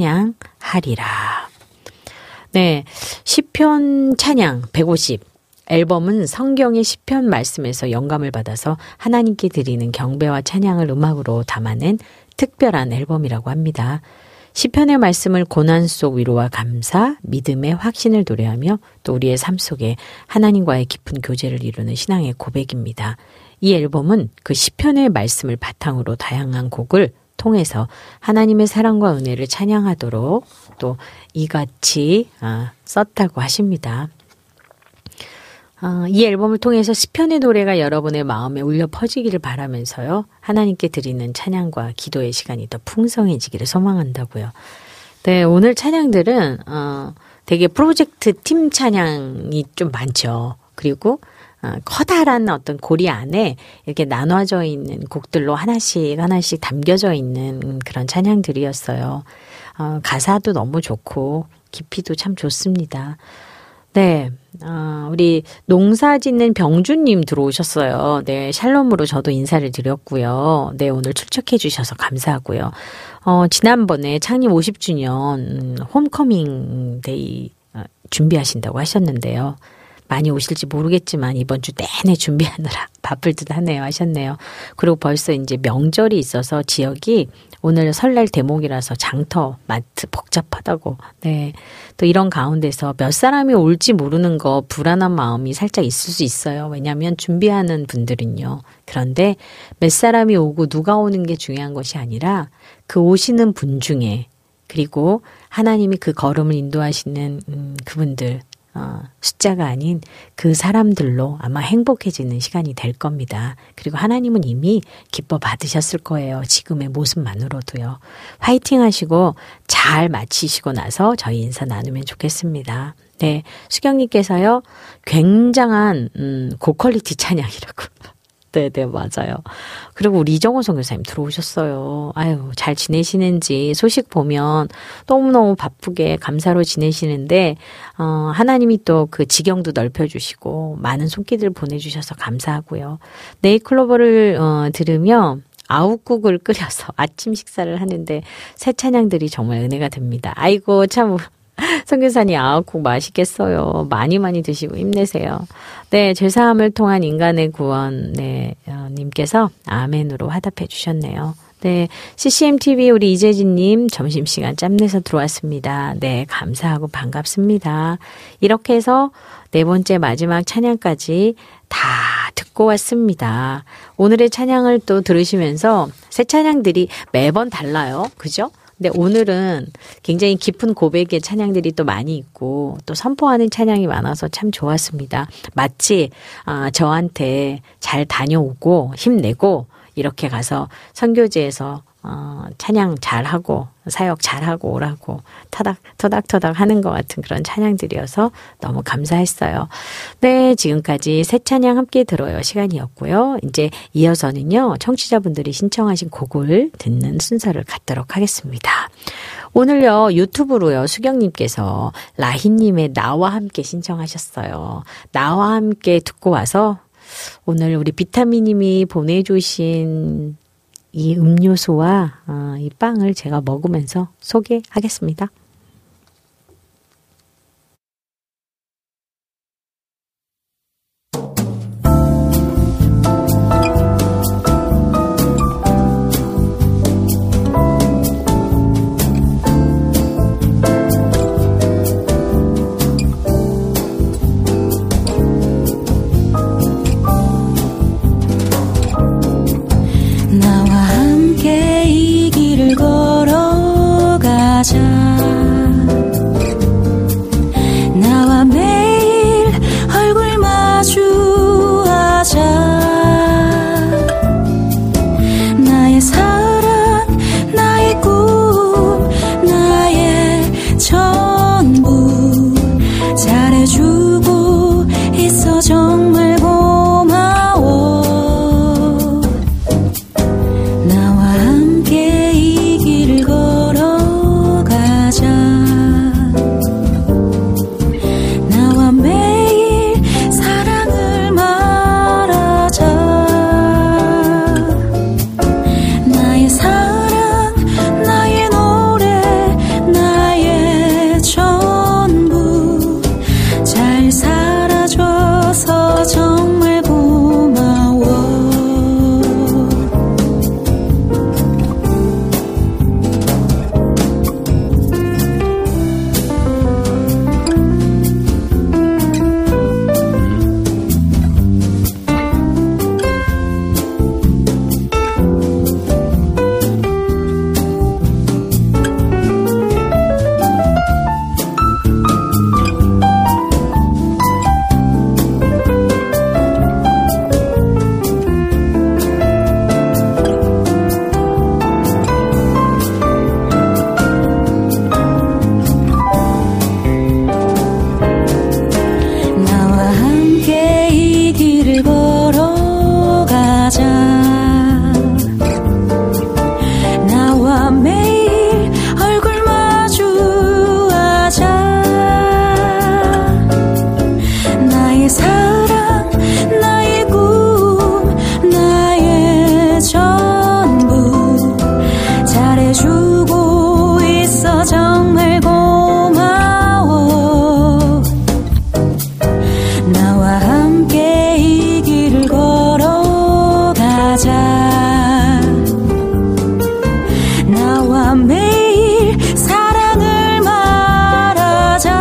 찬양하리라. 네, 시편 찬양 백오십 앨범은 성경의 시편 말씀에서 영감을 받아서 하나님께 드리는 경배와 찬양을 음악으로 담아낸 특별한 앨범이라고 합니다. 시편의 말씀을 고난 속 위로와 감사, 믿음의 확신을 노래하며 또 우리의 삶 속에 하나님과의 깊은 교제를 이루는 신앙의 고백입니다. 이 앨범은 그 시편의 말씀을 바탕으로 다양한 곡을 통해서 하나님의 사랑과 은혜를 찬양하도록 또 이같이 썼다고 하십니다. 이 앨범을 통해서 시편의 노래가 여러분의 마음에 울려 퍼지기를 바라면서요. 하나님께 드리는 찬양과 기도의 시간이 더 풍성해지기를 소망한다고요. 네, 오늘 찬양들은 어, 되게 프로젝트 팀 찬양이 좀 많죠. 그리고 어, 커다란 어떤 고리 안에 이렇게 나눠져 있는 곡들로 하나씩 하나씩 담겨져 있는 그런 찬양들이었어요. 어, 가사도 너무 좋고 깊이도 참 좋습니다. 네, 어, 우리 농사 짓는 병주님 들어오셨어요. 네, 샬롬으로 저도 인사를 드렸고요. 네, 오늘 출석해 주셔서 감사하고요. 어, 지난번에 창립 오십 주년 홈커밍 데이 준비하신다고 하셨는데요. 많이 오실지 모르겠지만 이번 주 내내 준비하느라 바쁠 듯 하네요 하셨네요. 그리고 벌써 이제 명절이 있어서 지역이 오늘 설날 대목이라서 장터, 마트 복잡하다고. 네. 또 이런 가운데서 몇 사람이 올지 모르는 거 불안한 마음이 살짝 있을 수 있어요. 왜냐하면 준비하는 분들은요. 그런데 몇 사람이 오고 누가 오는 게 중요한 것이 아니라 그 오시는 분 중에 그리고 하나님이 그 걸음을 인도하시는 음, 그분들 어, 숫자가 아닌 그 사람들로 아마 행복해지는 시간이 될 겁니다. 그리고 하나님은 이미 기뻐 받으셨을 거예요. 지금의 모습만으로도요. 화이팅 하시고 잘 마치시고 나서 저희 인사 나누면 좋겠습니다. 네, 수경님께서요. 굉장한 음, 고퀄리티 찬양이라고. 네네, 맞아요. 그리고 우리 이정호 선교사님 들어오셨어요. 아유, 잘 지내시는지 소식 보면 너무너무 바쁘게 감사로 지내시는데, 어, 하나님이 또 그 지경도 넓혀주시고, 많은 손길들 보내주셔서 감사하고요. 네이클로버를, 어, 들으며, 아욱국을 끓여서 아침 식사를 하는데 새 찬양들이 정말 은혜가 됩니다. 아이고, 참, 선교사님, 아, 국 맛있겠어요. 많이 많이 드시고 힘내세요. 네, 죄사함을 통한 인간의 구원, 네, 어, 님께서 아멘으로 화답해 주셨네요. 네, 씨씨엠티비 우리 이재진님 점심시간 짬내서 들어왔습니다. 네, 감사하고 반갑습니다. 이렇게 해서 네 번째 마지막 찬양까지 다 듣고 왔습니다. 오늘의 찬양을 또 들으시면서 새 찬양들이 매번 달라요. 그죠? 근데 오늘은 굉장히 깊은 고백의 찬양들이 또 많이 있고 또 선포하는 찬양이 많아서 참 좋았습니다. 마치 아, 저한테 잘 다녀오고 힘내고 이렇게 가서 선교지에서 어, 찬양 잘하고 사역 잘하고 오라고 터닥 터닥터닥 하는 것 같은 그런 찬양들이어서 너무 감사했어요. 네, 지금까지 새 찬양 함께 들어요 시간이었고요. 이제 이어서는요, 청취자분들이 신청하신 곡을 듣는 순서를 갖도록 하겠습니다. 오늘요, 유튜브로요, 수경님께서 라희님의 나와 함께 신청하셨어요. 나와 함께 듣고 와서 오늘 우리 비타민님이 보내주신 이 음료수와 어, 이 빵을 제가 먹으면서 소개하겠습니다. 나와 매일 얼굴 마주하자. 나의 사랑, 나의 꿈, 나의 전부 잘해주고 있어. 정말 고마워. 나와 함께 이 길을 걸어가자. 나와 매일 사랑을 말하자. 나의 사랑, 나의 노래, 나의 전부 잘 살아줘서 정말 고마워. 나와 함께 이 길을 걸어가자. 나와 매일 얼굴 마주하자. 나의 사랑, 나의 꿈, 나의 전부 잘해주고 있어. 정말 고마워. 나와 함께 이 길을 걸어가자. 나와 매일 사랑을 말하자.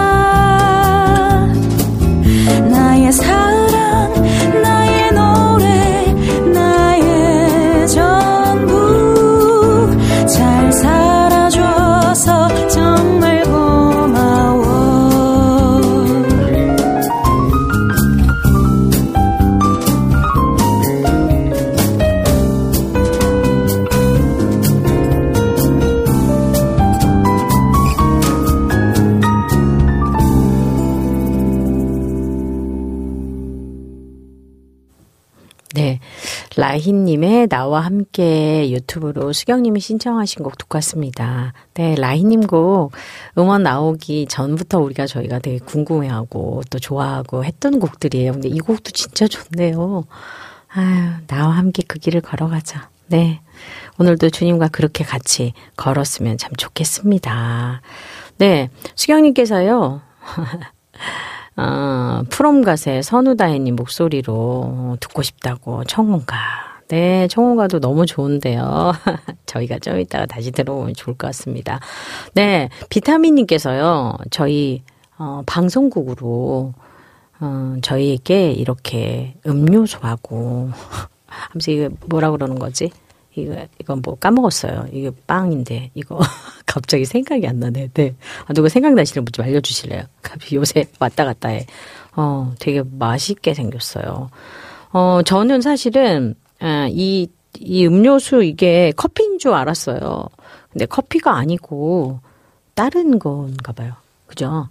나의 사랑, 나의 노래, 나의 전부 잘 살아줘서 정말 고마워. 네, 라희님의 나와 함께 유튜브로 수경님이 신청하신 곡 듣고 왔습니다. 네, 라희님 곡 음원 나오기 전부터 우리가 저희가 되게 궁금해하고 또 좋아하고 했던 곡들이에요. 근데 이 곡도 진짜 좋네요. 아유, 나와 함께 그 길을 걸어가자. 네, 오늘도 주님과 그렇게 같이 걸었으면 참 좋겠습니다. 네, 수경님께서요. 어, 프롬가세 선우다혜님 목소리로 듣고 싶다고 청혼가. 네, 청혼가도 너무 좋은데요. 저희가 좀 이따가 다시 들어보면 좋을 것 같습니다. 네, 비타민님께서요. 저희 어, 방송국으로 어, 저희에게 이렇게 음료수하고 하면서 이게 뭐라 그러는 거지? 이거, 이건 뭐 까먹었어요. 이게 빵인데, 이거 갑자기 생각이 안 나네. 네. 아, 누가 생각나시는 분 좀 알려주실래요? 갑자기 요새 왔다 갔다 해. 어, 되게 맛있게 생겼어요. 어, 저는 사실은, 아, 이, 이 음료수 이게 커피인 줄 알았어요. 근데 커피가 아니고 다른 건가 봐요. 그죠?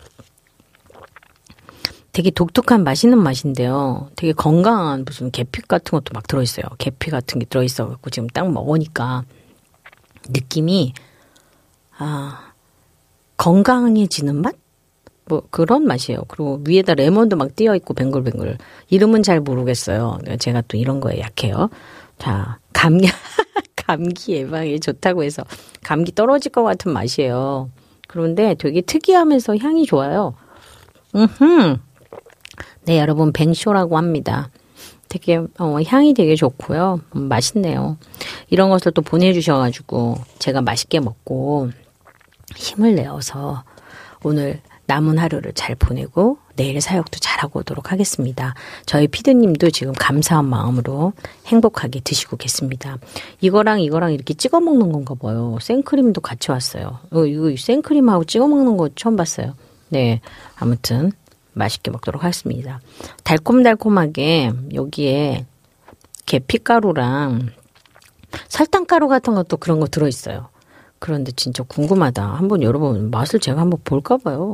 되게 독특한 맛있는 맛인데요. 되게 건강한 무슨 계피 같은 것도 막 들어있어요. 계피 같은 게 들어있어갖고 지금 딱 먹으니까 느낌이 아 건강해지는 맛? 뭐 그런 맛이에요. 그리고 위에다 레몬도 막 띄어있고 뱅글뱅글. 이름은 잘 모르겠어요. 제가 또 이런 거에 약해요. 자, 감기, 감기 예방에 좋다고 해서 감기 떨어질 것 같은 맛이에요. 그런데 되게 특이하면서 향이 좋아요. 음흠. 네, 여러분, 뱅쇼라고 합니다. 되게, 어, 향이 되게 좋고요. 음, 맛있네요. 이런 것을 또 보내주셔가지고, 제가 맛있게 먹고, 힘을 내어서, 오늘 남은 하루를 잘 보내고, 내일 사역도 잘하고 오도록 하겠습니다. 저희 피디님도 지금 감사한 마음으로 행복하게 드시고 계십니다. 이거랑 이거랑 이렇게 찍어 먹는 건가 봐요. 생크림도 같이 왔어요. 어, 이거 생크림하고 찍어 먹는 거 처음 봤어요. 네, 아무튼, 맛있게 먹도록 하겠습니다. 달콤달콤하게 여기에 계피가루랑 설탕가루 같은 것도 그런 거 들어있어요. 그런데 진짜 궁금하다. 한번 여러분 맛을 제가 한번 볼까 봐요.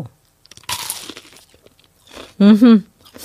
음흠.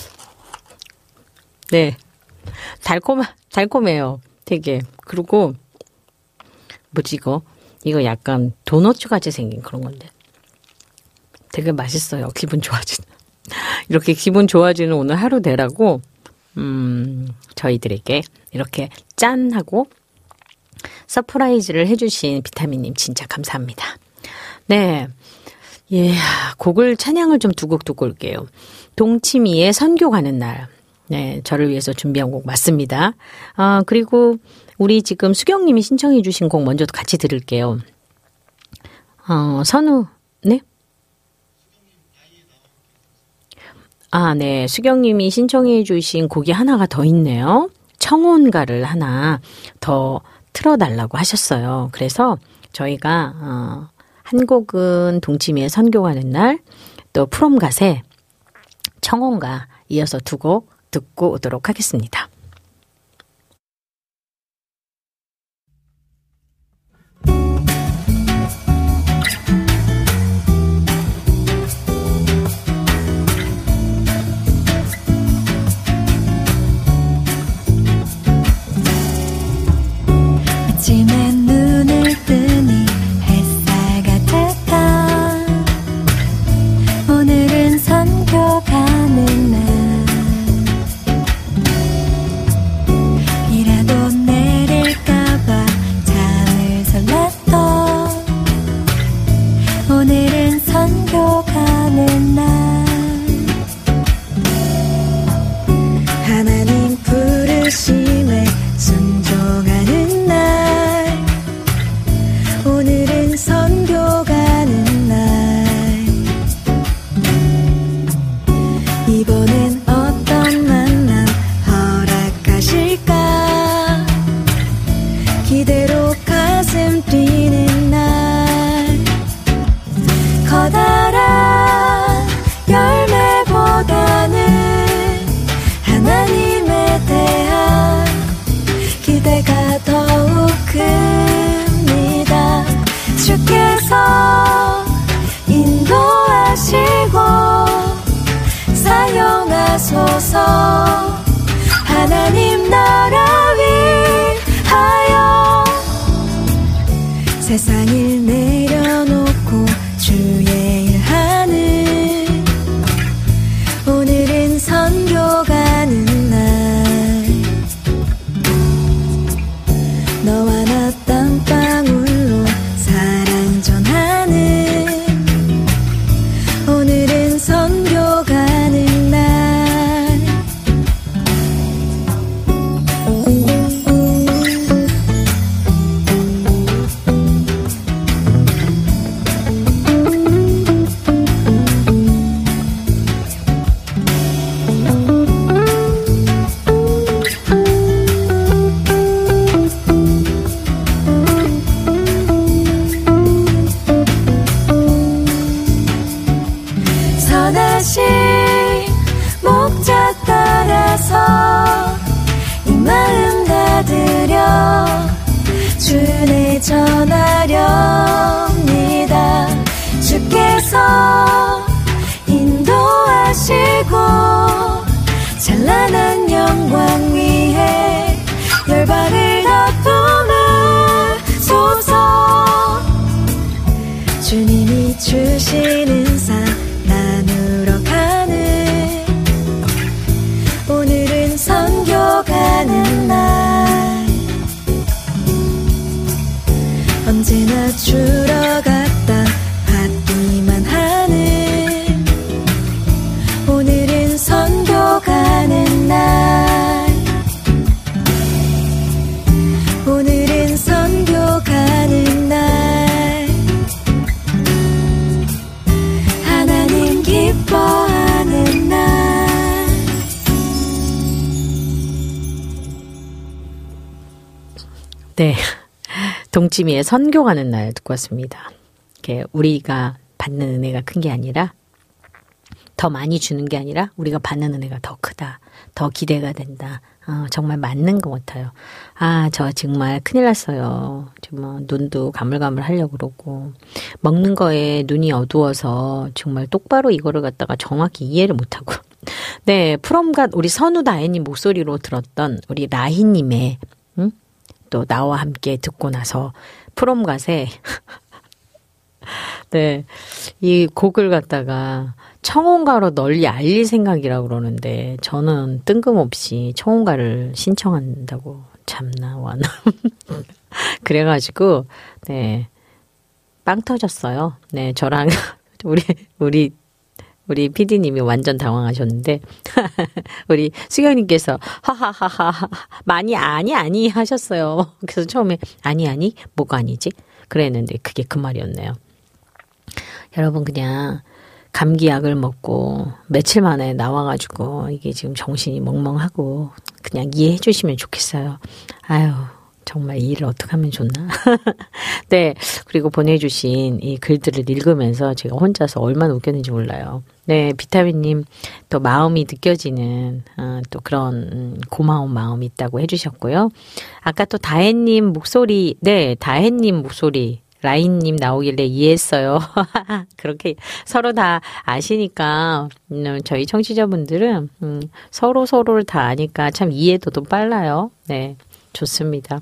네. 달콤, 달콤해요. 되게. 그리고 뭐지 이거? 이거 약간 도너츠 같이 생긴 그런 건데. 되게 맛있어요. 기분 좋아지는. 이렇게 기분 좋아지는 오늘 하루 되라고 음, 저희들에게 이렇게 짠 하고 서프라이즈를 해주신 비타민님 진짜 감사합니다. 네, 예, 곡을 찬양을 좀 두 곡 듣고 올게요. 동치미의 선교 가는 날. 네, 저를 위해서 준비한 곡 맞습니다. 아, 그리고 우리 지금 수경님이 신청해 주신 곡 먼저 같이 들을게요. 어, 선우, 네? 아, 네. 수경님이 신청해 주신 곡이 하나가 더 있네요. 청혼가를 하나 더 틀어달라고 하셨어요. 그래서 저희가 어, 한 곡은 동치미의 선교 가는 날, 또 프롬갓의 청혼가 이어서 두 곡 듣고 오도록 하겠습니다. 아침에 눈을 뜨니 햇살 같았다. 오늘은 선교 가는 날. 비라도 내릴까봐 잠을 설렜던 오늘은 선교 가는 날. 하나님 부르심에 순종하는 날. 오늘은 선교 가는 날. 이번엔 어떤 만남 허락하실까. 기대로 가슴 뛰는 날. 커다란 열매보다는 하나님에 대한 기대가 더욱 큽니다. 주께서 인도하시고 사용하소서. 하나님 나라 위하여 세상을 내려놓고 주의 일하는 오늘은 선교 가는 날. 너와 나 땀방울로 사랑 전하는 선하신 목자 따라서 이 마음 다 드려 주내 전하렵니다. 주께서 인도하시고 찬란한 영광 위에 열방을 덮어놓으소서. 주님이 주시는 사 나누러 가는 오늘은 선교 가는 날 언제나 주러 갔다 받기만 하는 오늘은 선교 가는 날 오늘은 선교 가는 날 하나님 기뻐하는 날. 네, 동치미의 선교 가는 날 듣고 왔습니다. 우리가 받는 은혜가 큰 게 아니라 더 많이 주는 게 아니라 우리가 받는 은혜가 더 크다. 더 기대가 된다. 어, 정말 맞는 것 같아요. 아, 저 정말 큰일 났어요. 정말 눈도 가물가물 하려고 그러고 먹는 거에 눈이 어두워서 정말 똑바로 이거를 갖다가 정확히 이해를 못하고 네, 프롬갓 우리 선우다혜님 목소리로 들었던 우리 라희님의 응? 또 나와 함께 듣고 나서 프롬갓에 네, 이 곡을 갖다가 청혼가로 널리 알릴 생각이라고 그러는데 저는 뜬금없이 청혼가를 신청한다고 참나 와나 그래가지고 네, 빵 터졌어요. 네, 저랑 우리 우리 우리 피디님이 완전 당황하셨는데 우리 수경님께서 하하하하 많이 아니 아니 하셨어요. 그래서 처음에 아니 아니 뭐가 아니지? 그랬는데 그게 그 말이었네요. 여러분 그냥 감기약을 먹고 며칠 만에 나와가지고 이게 지금 정신이 멍멍하고 그냥 이해해 주시면 좋겠어요. 아유 정말 이 일을 어떻게 하면 좋나. 네, 그리고 보내주신 이 글들을 읽으면서 제가 혼자서 얼마나 웃겼는지 몰라요. 네, 비타민님 또 마음이 느껴지는 어, 또 그런 고마운 마음이 있다고 해주셨고요. 아까 또 다혜님 목소리, 네, 다혜님 목소리 라인님 나오길래 이해했어요. 그렇게 서로 다 아시니까 음, 저희 청취자분들은 음, 서로 서로를 다 아니까 참 이해도도 빨라요. 네, 좋습니다.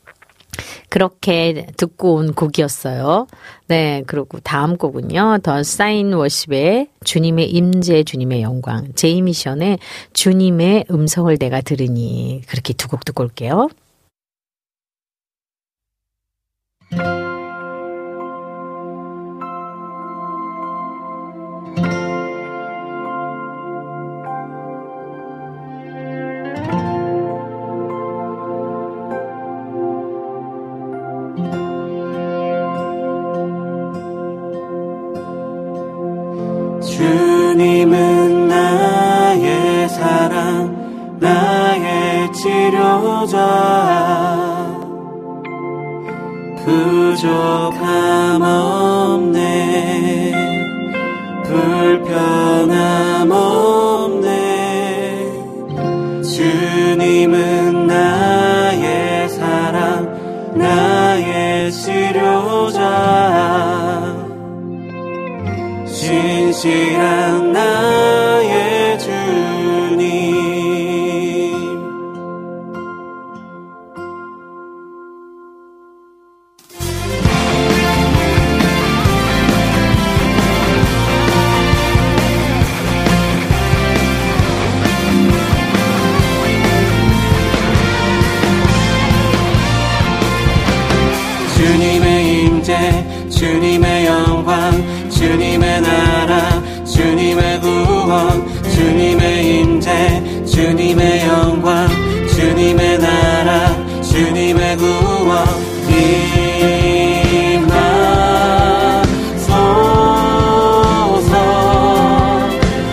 그렇게 듣고 온 곡이었어요. 네, 그리고 다음 곡은요. 더 사인 워십의 주님의 임재 주님의 영광, 제이미션의 주님의 음성을 내가 들으니, 그렇게 두 곡 듣고 올게요. 주님은 나의 사랑, 나의 치료자, 부족함 없네, 불편함 없네. 주님은 나의 사랑, 나의 치료자, 신실한 나의 주님. 주님의 임재, 주님의 영광, 주님의 나라, 주님의 구원, 주님의 임재, 주님의 영광, 주님의 나라, 주님의 구원 임하소서.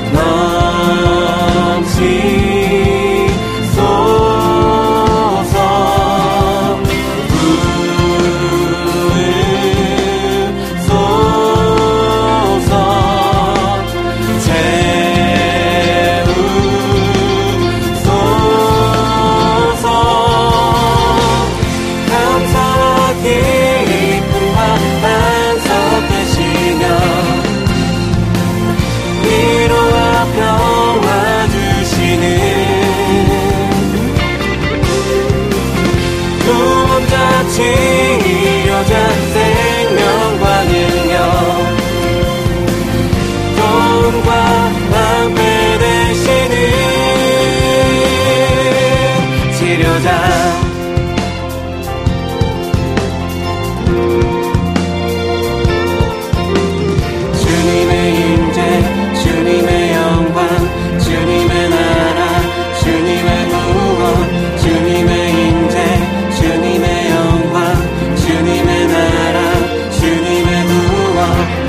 넘치소서. 부으소서. 치료자 주님의 임재 주님의 영광 주님의 나라 주님의 구원 주님의 임재 주님의 영광 주님의 나라 주님의 구원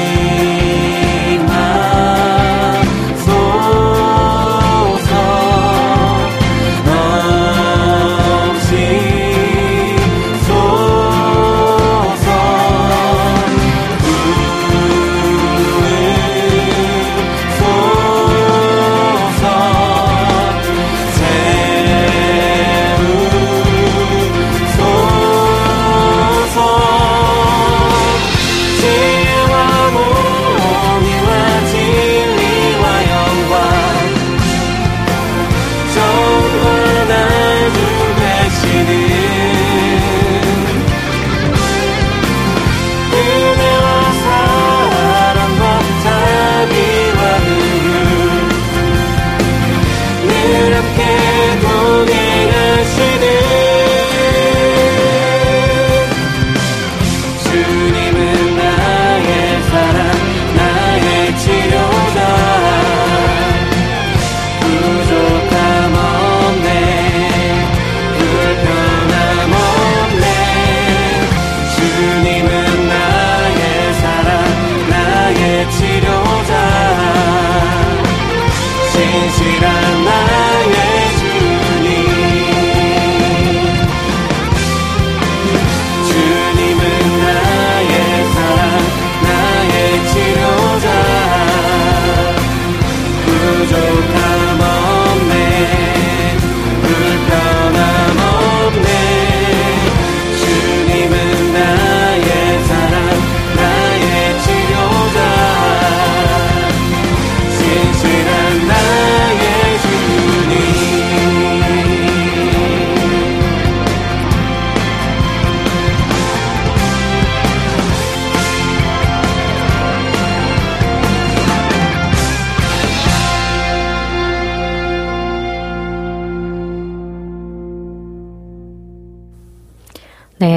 네,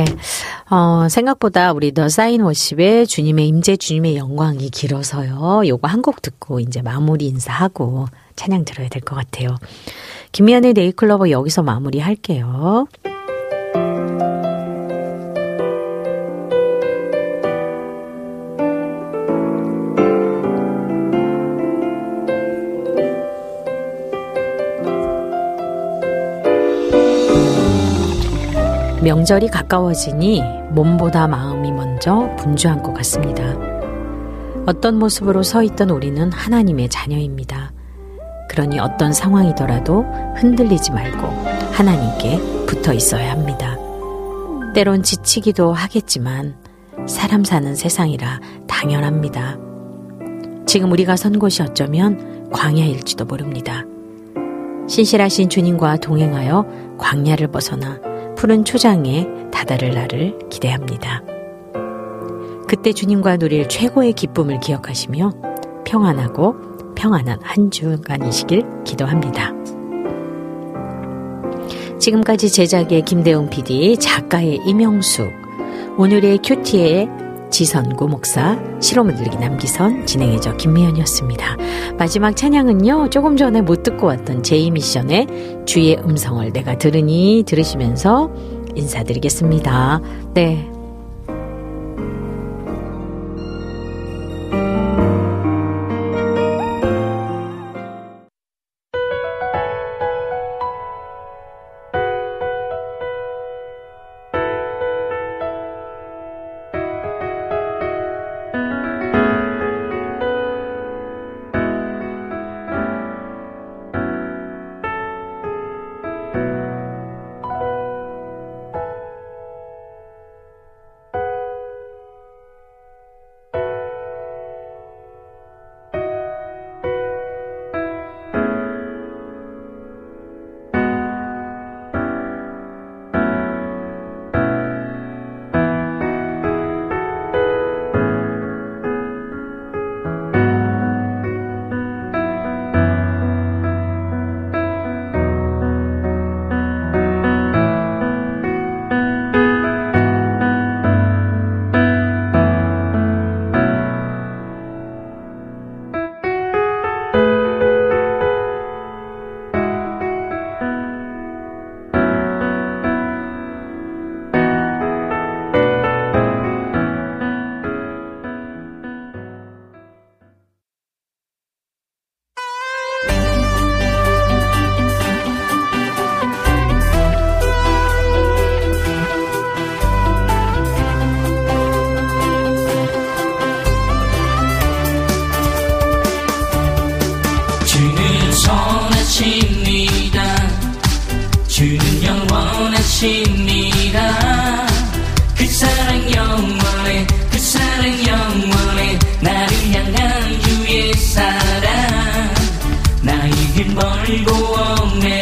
어, 생각보다 우리 더 사인 워십의 주님의 임재 주님의 영광이 길어서요. 요거 한 곡 듣고 이제 마무리 인사하고 찬양 들어야 될 것 같아요. 김미연의 네이클로버 여기서 마무리 할게요. 명절이 가까워지니 몸보다 마음이 먼저 분주한 것 같습니다. 어떤 모습으로 서 있던 우리는 하나님의 자녀입니다. 그러니 어떤 상황이더라도 흔들리지 말고 하나님께 붙어 있어야 합니다. 때론 지치기도 하겠지만 사람 사는 세상이라 당연합니다. 지금 우리가 선 곳이 어쩌면 광야일지도 모릅니다. 신실하신 주님과 동행하여 광야를 벗어나 푸른 초장에 다다를 날을 기대합니다. 그때 주님과 누릴 최고의 기쁨을 기억하시며 평안하고 평안한 한 주간이시길 기도합니다. 지금까지 제작의 김대웅 피디, 작가의 임영숙, 오늘의 큐티의 지선구 목사, 실험을 들기 남기선, 진행의 저 김미연이었습니다. 마지막 찬양은요, 조금 전에 못 듣고 왔던 제이미션의 주의 음성을 내가 들으니 들으시면서 인사드리겠습니다. 네. 영원하십니다. 주는 영원하십니다. 그 사랑 영원해, 그 사랑 영원해. 나를 향한 주의 사랑. 나의 길 멀고 엄해